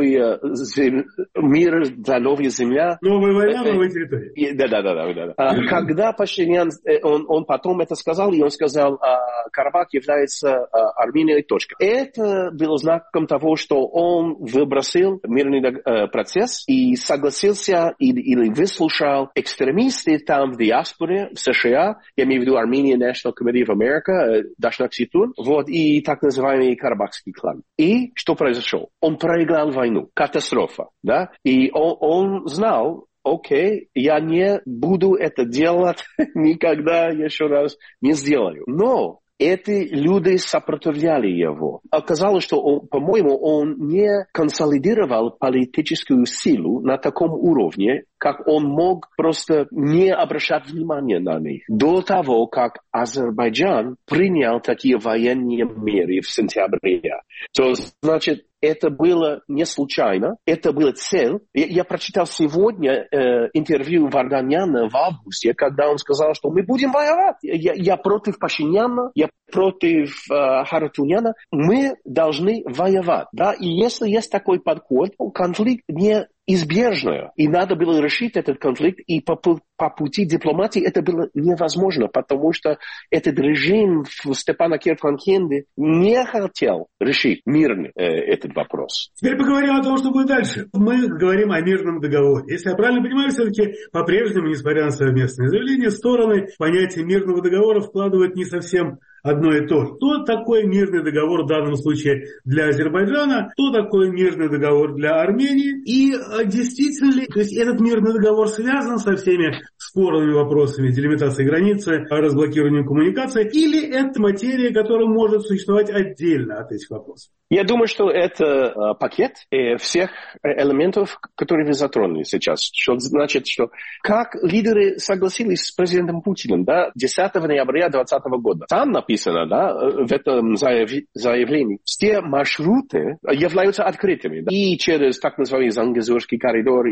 мир для новой земля. Новая война, новая территория. Да. Когда Пашинян, он потом это сказал, и он сказал, Карабах является Арменией, точка. Это было знаком того, что он выбросил мирный процесс и согласился или выслушал экстремисты там в диаспоре, в США, я имею в виду Armenian National Committee of America, Дашнак Ситун, вот, и так называемый Карабахский клан. И что произошло? Он проиграл войну. Катастрофа, да? И он знал, окей, я не буду это делать, никогда еще раз не сделаю. Но эти люди сопротивляли его. Оказалось, что, по-моему, он не консолидировал политическую силу на таком уровне, как он мог просто не обращать внимания на них. До того, как Азербайджан принял такие военные меры в сентябре. То значит, это было не случайно, это была цель. Я прочитал сегодня интервью Варданяна в августе, когда он сказал, что мы будем воевать. Я против Пашиняна, я против Харатуняна. Мы должны воевать. Да? И если есть такой подход, конфликт неизбежный. И надо было решить этот конфликт, и по пути дипломатии это было невозможно, потому что этот режим в Степанакерт-Ханкенде не хотел решить мирно этот вопрос. Теперь поговорим о том, что будет дальше. Мы говорим о мирном договоре. Если я правильно понимаю, все-таки по-прежнему, несмотря на совместные заявления, стороны понятие мирного договора вкладывают не совсем одно и то же. Что такое мирный договор в данном случае для Азербайджана, что такое мирный договор для Армении, и действительно ли, то есть этот мирный договор связан со всеми спорными вопросами делимитации границы, разблокированием коммуникации, или это материя, которая может существовать отдельно от этих вопросов? Я думаю, что это пакет всех элементов, которые вы затронули сейчас. Что значит, что как лидеры согласились с президентом Путиным, да, 10 ноября 2020 года. Там написано, да, в этом заявлении, все маршруты являются открытыми. Да, и через так называемый Зангезурский коридор,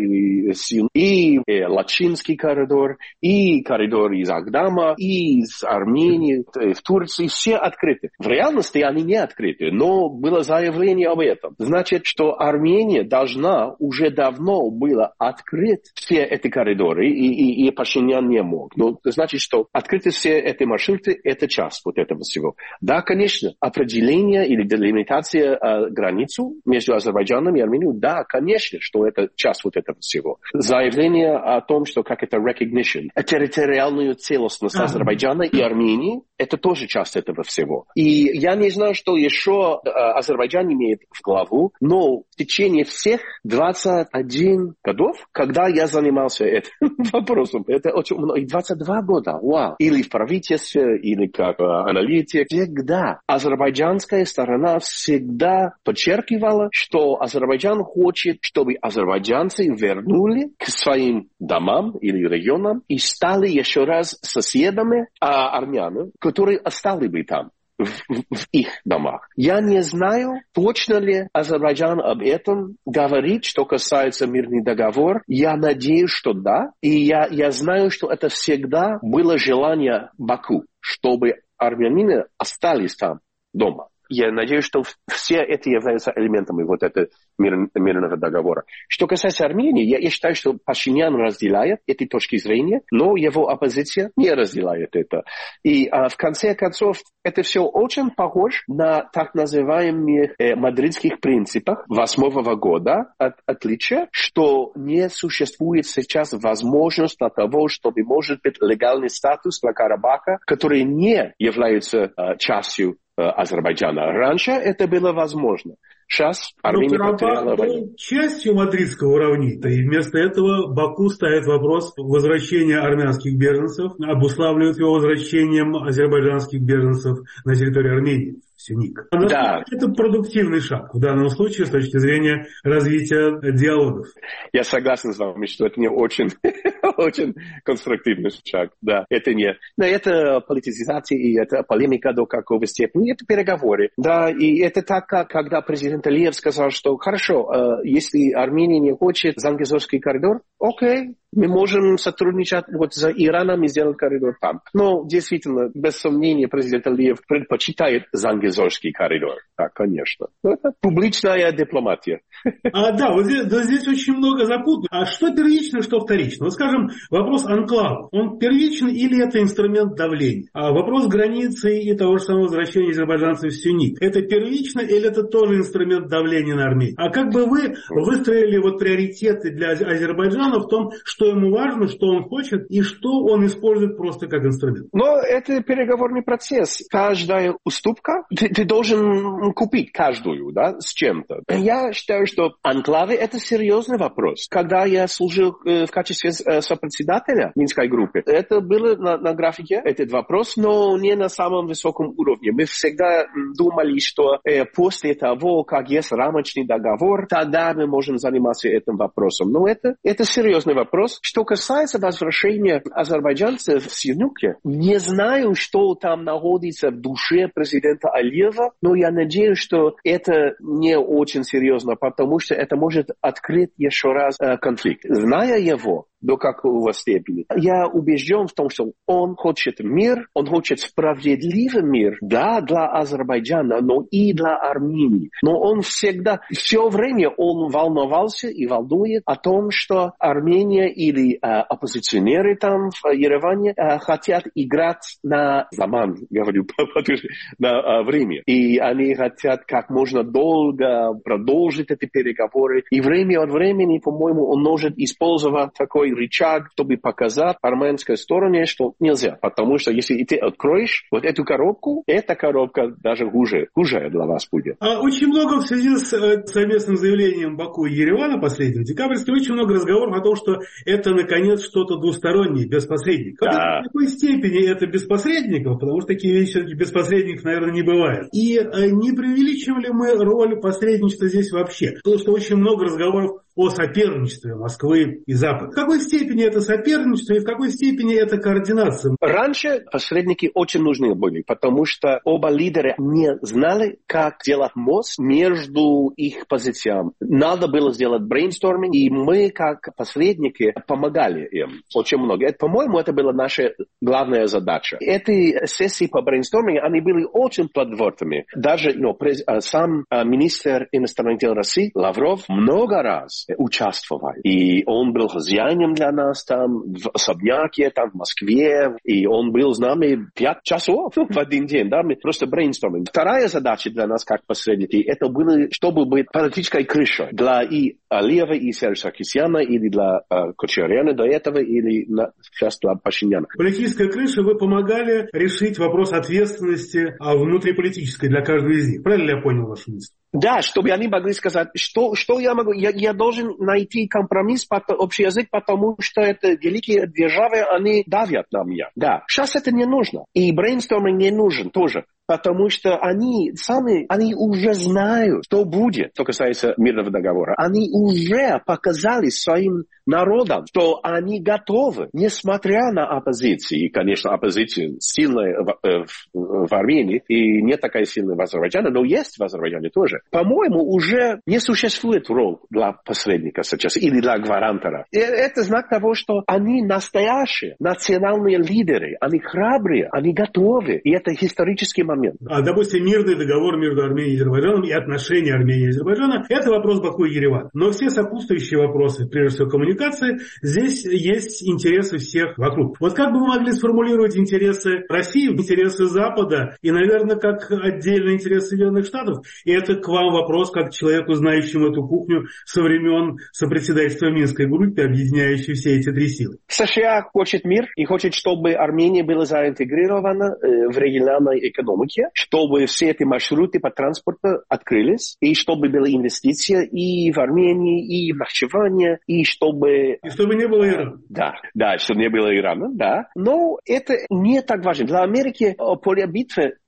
и Лачинский коридор, и коридор из Агдама, и из Армении, в Турции, все открыты. В реальности они не открыты, но было заявление об этом. Значит, что Армения должна уже давно была открыть все эти коридоры, и Пашинян не мог. Но значит, что открыты все эти маршруты, это часть вот этого всего. Да, конечно, определение или делимитация границу между Азербайджаном и Арменией, да, конечно, что это часть вот этого всего. Заявление о том, что как это recognition, территориальную целостность Азербайджана и Армении, это тоже часть этого всего. И я не знаю, что еще Азербайджан имеет в главу, но в течение всех 21 годов, когда я занимался этим вопросом, это очень много, 22 года, вау, или в правительстве, или как аналитик, всегда азербайджанская сторона всегда подчеркивала, что Азербайджан хочет, чтобы азербайджанцы вернули к своим домам или регионам и стали еще раз соседами армян, которые остались бы там. В их домах. Я не знаю, точно ли Азербайджан об этом говорит, что касается мирного договора. Я надеюсь, что да. И я знаю, что это всегда было желание Баку, чтобы армяне остались там дома. Я надеюсь, что все эти являются элементами вот этого мирного договора. Что касается Армении, я считаю, что Пашинян разделяет эти точки зрения, но его оппозиция не разделяет это. И в конце концов, это все очень похоже на так называемых мадридских принципах 2008 года. Отличие, что не существует сейчас возможность для того, чтобы может быть легальный статус для Карабаха, который не является частью Азербайджана. Раньше это было возможно. Сейчас Армения потеряла войну. Частью мадридского уравнения. И вместо этого Баку ставит вопрос возвращения армянских беженцев, обуславливает его возвращением азербайджанских беженцев на территорию Армении. Сюник. Да. Это продуктивный шаг в данном случае с точки зрения развития диалогов. Я согласен с вами, что это не очень, очень конструктивный шаг. Да, это не. Но это политизация и это полемика до какого степени. Это переговоры. Да, и это так, как когда президент президент Алиев сказал, что хорошо, если Армения не хочет Зангезурский коридор, окей, мы можем сотрудничать вот за Ираном и сделать коридор там. Но действительно, без сомнения, президент Алиев предпочитает Зангезурский коридор. Да, конечно. Но это публичная дипломатия. Да, вот здесь очень много запутано. А что первично, что вторично? Вот скажем, вопрос анклава. Он первичен или это инструмент давления? А вопрос границы и того же самого возвращения азербайджанцев в Сюник. Это первично или это тоже инструмент давления на Армению? А как бы вы выстроили вот приоритеты для Азербайджана в том, что ему важно, что он хочет и что он использует просто как инструмент? Но это переговорный процесс. Каждая уступка, ты должен купить каждую, да, с чем-то. Я считаю, что анклавы — это серьезный вопрос. Когда я служил в качестве сопредседателя Минской группы, это было на графике, этот вопрос, но не на самом высоком уровне. Мы всегда думали, что после того, как есть рамочный договор, тогда мы можем заниматься этим вопросом. Но это серьезный вопрос. Что касается возвращения азербайджанцев в Сюнике, не знаю, что там находится в душе президента Алиева, но я надеюсь, что это не очень серьезно, потому что это может открыть еще раз конфликт. Зная его до какого степени, я убежден в том, что он хочет мир, он хочет справедливый мир, да, для Азербайджана, но и для Армении. Но он всегда, все время он волновался и волнует о том, что Армения или оппозиционеры там в Ереване хотят играть на заман, говорю, на время. И они хотят как можно долго продолжить эти переговоры. И время от времени, по-моему, он может использовать такой рычаг, чтобы показать армянской стороне, что нельзя. Потому что если ты откроешь вот эту коробку, эта коробка даже хуже для вас будет. Очень много в связи с совместным заявлением Баку и Еревана последним декабрьским, очень много разговоров о том, что это, наконец, что-то двустороннее, без посредников. Да. В какой степени это без посредников? Потому что такие вещи все-таки без посредников, наверное, не бывает. И не преувеличиваем ли мы роль посредничества здесь вообще? Потому что очень много разговоров о соперничестве Москвы и Запада. В какой степени это соперничество и в какой степени это координация? Раньше посредники очень нужны были, потому что оба лидера не знали, как делать мост между их позициями. Надо было сделать брейнсторминг, и мы, как посредники, помогали им очень много. Это, по-моему, это была наша главная задача. Эти сессии по брейнстормингу, они были очень плодотворными. Даже сам министр иностранных дел России Лавров много раз участвовал. И он был хозяином для нас там, в особняке, там, в Москве. И он был с нами 5 часов в один день. Да? Мы просто брейнсторминг. Вторая задача для нас, как посредники, это было, чтобы быть политической крышей для и Алиева, и Сержа Саркисяна, или для Кочаряна до этого, или сейчас для Пашиняна. Политическая крыша, вы помогали решить вопрос ответственности внутриполитической для каждого из них. Правильно ли я понял вашу мысль? Да, чтобы они могли сказать, что я могу. Я должен найти компромисс, общий язык, потому что это великие державы, они давят на меня. Да, сейчас это не нужно. И брейнсторминг не нужен тоже. Потому что они уже знают, что будет, что касается мирного договора. Они уже показали своим народам, что они готовы, несмотря на оппозицию. И, конечно, оппозиция сильная в Армении, и не такая сильная в Азербайджане, но есть в Азербайджане тоже. По-моему, уже не существует роль для посредника сейчас, или для гарантора. И это знак того, что они настоящие национальные лидеры, они храбрые, они готовы. И это исторический момент. Допустим, мирный договор между Арменией и Азербайджаном и отношения Армении и Азербайджана – это вопрос Баку и Еревана. Но все сопутствующие вопросы, прежде всего коммуникации, здесь есть интересы всех вокруг. Вот как бы вы могли сформулировать интересы России, интересы Запада и, наверное, как отдельные интересы Соединенных Штатов? И это к вам вопрос, как человеку, знающему эту кухню со времен сопредседательства Минской группе, объединяющей все эти три силы. США хочет мир и хочет, чтобы Армения была заинтегрирована в региональной экономике, чтобы все эти маршруты по транспорту открылись, и чтобы была инвестиция и в Армении, и в Нахчеване, и чтобы... И чтобы не было Ирана. Да, чтобы не было Ирана, да. Но это не так важно. Для Америки поле битвы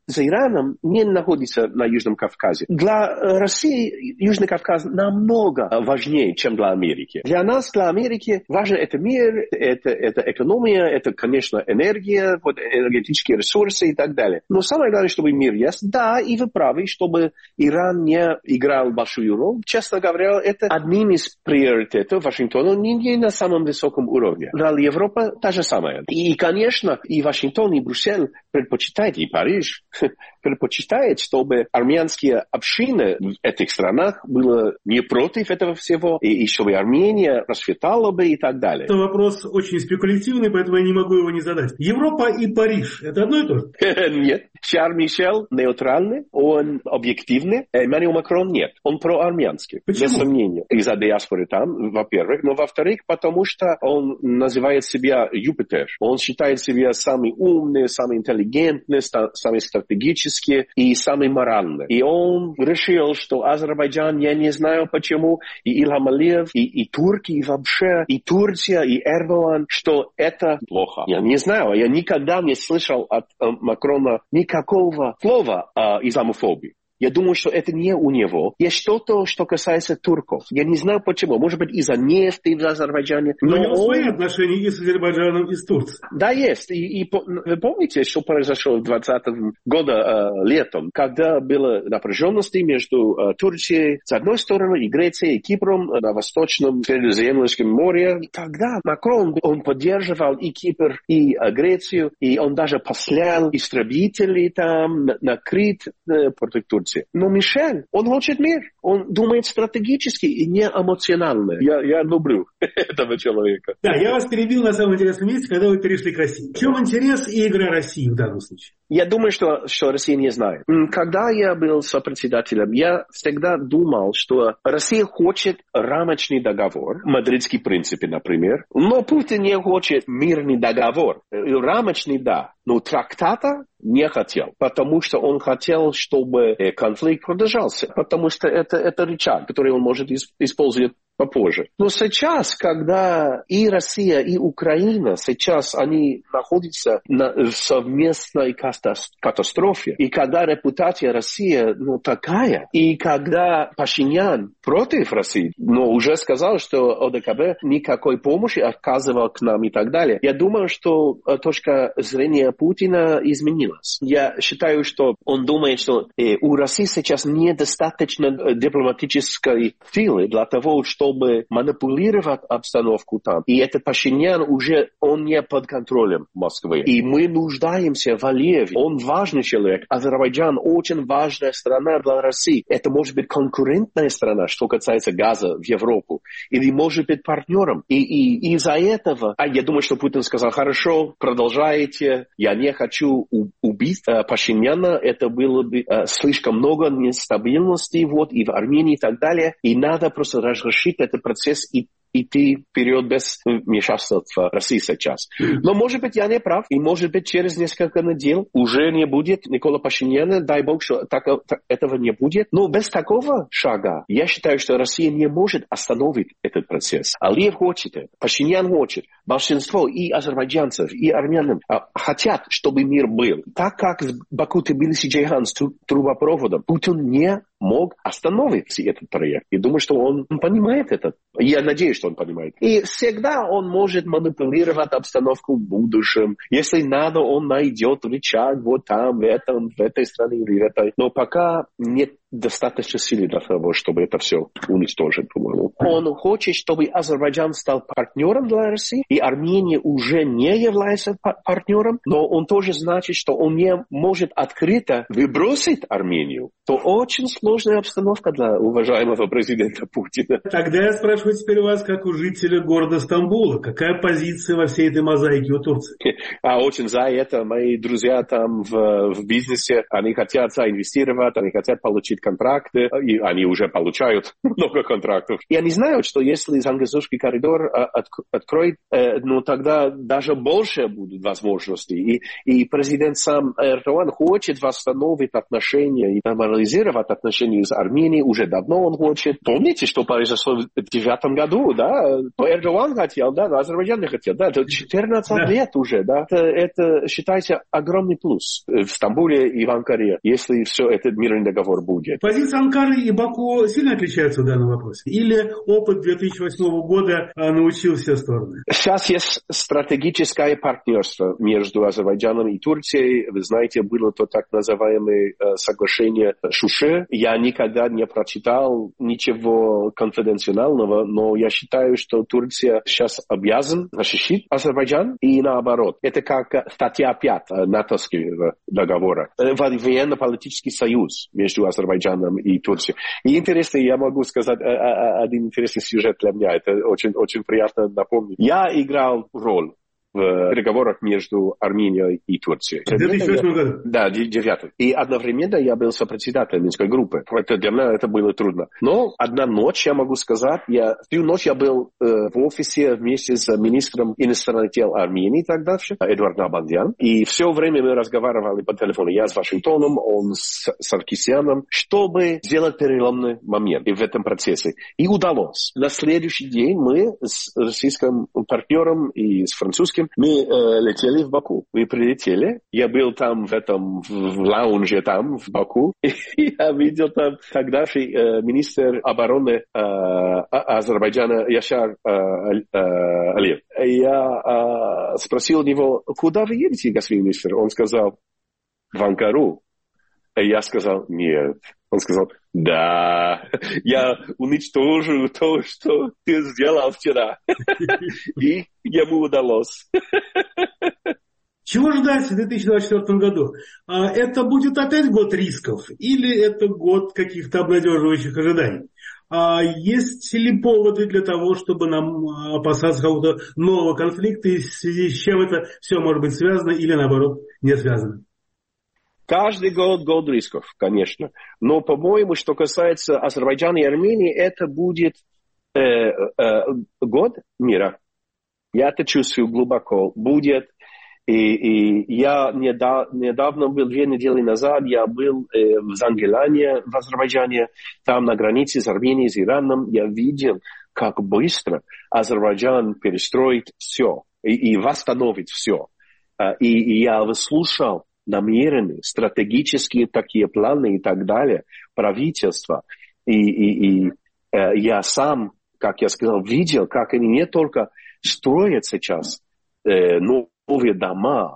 за Ираном не находится на Южном Кавказе. Для России Южный Кавказ намного важнее, чем для Америки. Для нас, для Америки, важен это мир, это экономия, это, конечно, энергия, вот, энергетические ресурсы и так далее. Но самое главное, чтобы мир есть. Да, и вы правы, чтобы Иран не играл большую роль. Честно говоря, это одним из приоритетов Вашингтона не на самом высоком уровне. Для Европы та же самое. И, конечно, и Вашингтон, и Брюссель предпочитают, и Париж предпочитает, чтобы армянские общины в этих странах были не против этого всего, и чтобы Армения расцветала бы и так далее. Это вопрос очень спекулятивный, поэтому я не могу его не задать. Европа и Париж – это одно и то же? Нет. Шарль Мишель нейтральный, он объективный. Эммануэль Макрон нет. Он проармянский. Почему? Без сомнения. Из-за диаспоры там, во-первых. Но во-вторых, потому что он называет себя Юпитер. Он считает себя самый умный, самый интеллигентный, самый стратегический и самый моральный. И он решил, что Азербайджан, я не знаю почему, и Ильхам Алиев, и турки, и вообще, и Турция, и Эрдоган, что это плохо. Я не знаю, я никогда не слышал от Макрона никакого слова о исламофобии. Я думаю, что это не у него. Есть что-то, что касается турков. Я не знаю почему. Может быть, из-за нефти в Азербайджане. Но у него свои отношения и с Азербайджаном, и с Турцией. Да, есть. И вы помните, что произошло в 2020 году летом, когда была напряженность между Турцией с одной стороны и Грецией, и Кипром на восточном Средиземноморском море. И тогда Макрон, он поддерживал и Кипр, и Грецию, и он даже послал истребителей там на Крит против Турции. Но Мишель, он хочет мир. Он думает стратегически и не эмоционально. Я люблю этого человека. Да, я вас перебил на самом интересном месте, когда вы перешли к России. В чем интерес и игра России в данном случае? Я думаю, что Россия не знает. Когда я был сопредседателем, я всегда думал, что Россия хочет рамочный договор, мадридские принципы, например, но Путин не хочет мирный договор. Рамочный, да, но трактата не хотел, потому что он хотел, чтобы конфликт продолжался, потому что это рычаг, который он может использовать попозже. Но сейчас, когда и Россия, и Украина, сейчас они находятся в совместной катастрофе, и когда репутация России такая, и когда Пашинян против России, но уже сказал, что ОДКБ никакой помощи отказывал к нам и так далее, я думаю, что точка зрения Путина изменилась. Я считаю, что он думает, что у России сейчас недостаточно дипломатической силы для того, чтобы манипулировать обстановку там. И этот Пашинян уже, он не под контролем Москвы. И мы нуждаемся в Алиеве. Он важный человек. Азербайджан очень важная страна для России. Это может быть конкурентная страна, что касается газа в Европу. Или может быть партнером. И из-за этого, я думаю, что Путин сказал, хорошо, продолжайте, я не хочу убить Пашиняна, это было бы слишком много нестабильности и в Армении и так далее. И надо просто разрешить этот процесс и идти вперед без вмешательства России сейчас. Но, может быть, я не прав, и, может быть, через несколько недель уже не будет Никола Пашиняна, дай бог, что этого не будет. Но без такого шага, я считаю, что Россия не может остановить этот процесс. Алиев хочет это, Пашинян хочет, большинство и азербайджанцев, и армян хотят, чтобы мир был. Так как в Баку-Тбилиси-Джейхан с трубопроводом, Путин не мог остановить этот проект. И думаю, что он понимает это. Я надеюсь, что он понимает. И всегда он может манипулировать обстановку в будущем. Если надо, он найдет рычаг вот там, в этой стране или в этой. Но пока нет достаточно силы для того, чтобы это все уничтожить, по-моему. Он хочет, чтобы Азербайджан стал партнером для России, и Армения уже не является партнером, но он тоже значит, что он не может открыто выбросить Армению. То очень сложная обстановка для уважаемого президента Путина. Тогда я спрашиваю теперь вас, как у жителя города Стамбула. Какая позиция во всей этой мозаике у Турции? Очень за это. Мои друзья там в бизнесе, они хотят инвестировать, они хотят получить контракты, и они уже получают много контрактов. И они знают, что если Зангезурский коридор откроет, тогда даже больше будут возможностей. И президент сам Эрдоган хочет восстановить отношения и нормализировать отношения с Арменией. Уже давно он хочет. Помните, что произошло в 2009 году, да? Эрдоган хотел, да, Азербайджан не хотел, да, это 14 лет уже, да. Это, считайте, огромный плюс в Стамбуле и в Анкаре, если все этот мирный договор будет. Позиции Анкары и Баку сильно отличаются в данном вопросе? Или опыт 2008 года научил все стороны? Сейчас есть стратегическое партнерство между Азербайджаном и Турцией. Вы знаете, было то так называемое соглашение Шуше. Я никогда не прочитал ничего конфиденциального, но я считаю, что Турция сейчас обязана защитить Азербайджан и наоборот. Это как статья 5 натовского договора. Военно-политический союз между Азербайджаном и Турцией. И интересно, я могу сказать один интересный сюжет для меня. Это очень, очень приятно напомнить. Я играл роль в переговорах между Арменией и Турцией. В 2008 году? Да, 2009. И одновременно я был сопредседателем Минской группы. Для меня это было трудно. Но одна ночь, я могу сказать, всю ночь я был в офисе вместе с министром иностранных дел Армении и так дальше, Эдуард Набандян. И все время мы разговаривали по телефону. Я с Вашингтоном, он с Саркисяном, чтобы сделать переломный момент в этом процессе. И удалось. На следующий день мы с российским партнером и с французским мы летели в Баку. Мы прилетели. Я был там в лаунже там, в Баку. И я видел там тогдашний министр обороны Азербайджана Яшар Алиев. Я спросил него, куда вы едете, господин министр? Он сказал, в Анкару. Я сказал, нет. Он сказал, да, я уничтожу то, что ты сделал вчера. И ему удалось. Чего ждать в 2024 году? Это будет опять год рисков или это год каких-то обнадеживающих ожиданий? Есть ли поводы для того, чтобы нам опасаться какого-то нового конфликта, и в связи с чем это все может быть связано или, наоборот, не связано? Каждый год рисков, конечно. Но, по-моему, что касается Азербайджана и Армении, это будет год мира. Я это чувствую глубоко. Будет. И я недавно был, 2 недели назад, я был в Зангелане, в Азербайджане, там на границе с Арменией, с Ираном. Я видел, как быстро Азербайджан перестроит все и восстановит все. И я выслушал намеренные, стратегические такие планы и так далее, правительства. И я сам, как я сказал, видел, как они не только строят сейчас новые дома,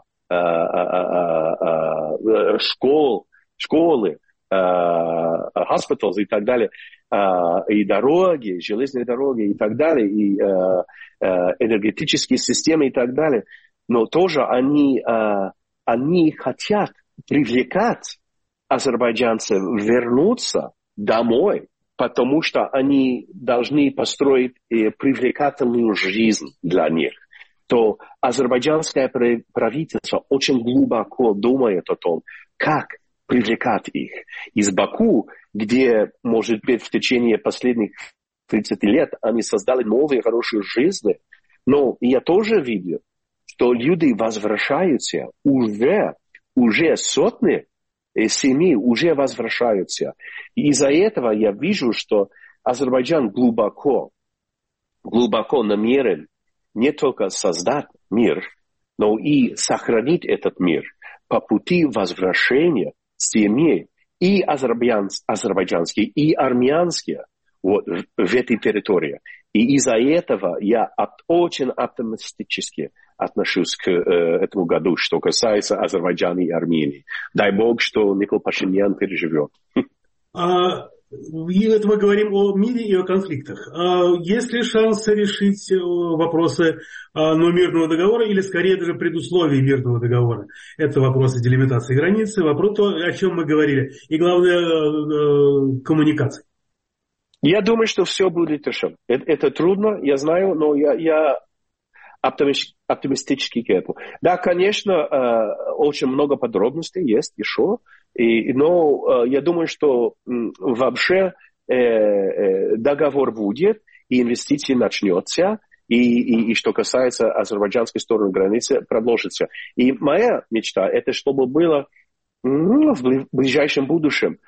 школы, hospitals и так далее, и дороги, железные дороги и так далее, и энергетические системы и так далее, но тоже они хотят привлекать азербайджанцев вернуться домой, потому что они должны построить привлекательную жизнь для них. То азербайджанское правительство очень глубоко думает о том, как привлекать их. Из Баку, где, может быть, в течение последних 30 лет они создали новые хорошие жизни, но я тоже видел, что люди возвращаются, уже сотни семей уже возвращаются. И из-за этого я вижу, что Азербайджан глубоко намерен не только создать мир, но и сохранить этот мир по пути возвращения семей и азербайджанские, и армянские в этой территории. И из-за этого я очень оптимистически отношусь к этому году, что касается Азербайджана и Армении. Дай Бог, что Никол Пашинян переживет. Это мы говорим о мире и о конфликтах. Есть ли шанс решить вопросы мирного договора или скорее даже предусловий мирного договора? Это вопросы делимитации границы, вопрос то, о чем мы говорили. И главное, коммуникации. Я думаю, что все будет решено. Это трудно, я знаю, но я оптимистически к этому. Да, конечно, очень много подробностей есть еще. Но я думаю, что вообще договор будет, и инвестиции начнется, и что касается азербайджанской стороны границы, продолжится. И моя мечта, это чтобы было в ближайшем будущем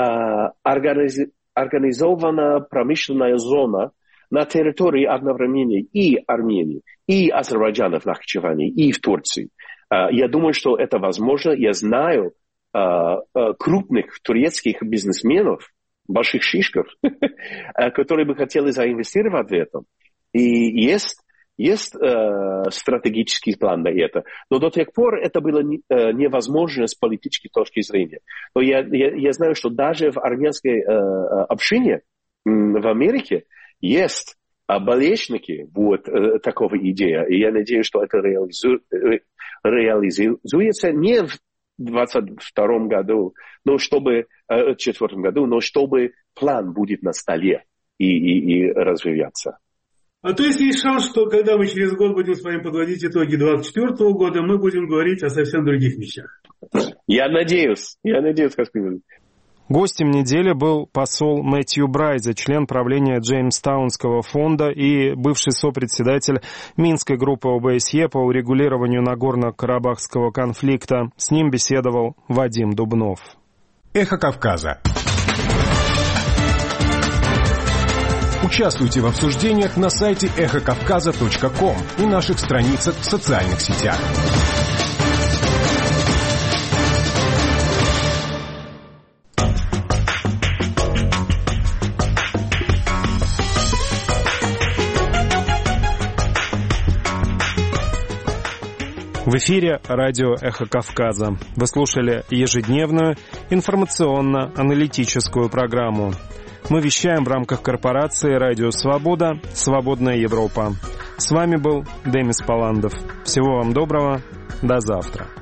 организована промышленная зона на территории одновременно и Армении, и Азербайджана в Нахичеване, и в Турции. Я думаю, что это возможно. Я знаю крупных турецких бизнесменов, больших шишков, которые бы хотели заинвестировать в это. И есть стратегический план на это. Но до тех пор это было невозможно с политической точки зрения. Но я знаю, что даже в армянской общине в Америке есть болельщики такого идеи. И я надеюсь, что это реализуется не в 2022 году, но чтобы в 2004 году, но чтобы план будет на столе и развиваться. А то есть шанс, что когда мы через год будем с вами подводить итоги 2024 года, мы будем говорить о совсем других вещах. Я надеюсь, господин. Гостем недели был посол Мэтью Брайзе, член правления Джеймстаунского фонда и бывший сопредседатель Минской группы ОБСЕ по урегулированию Нагорно-Карабахского конфликта. С ним беседовал Вадим Дубнов. Эхо Кавказа. Участвуйте в обсуждениях на сайте эхокавказа.ком и наших страницах в социальных сетях. В эфире радио «Эхо Кавказа». Вы слушали ежедневную информационно-аналитическую программу. Мы вещаем в рамках корпорации «Радио Свобода. Свободная Европа». С вами был Демис Паландов. Всего вам доброго. До завтра.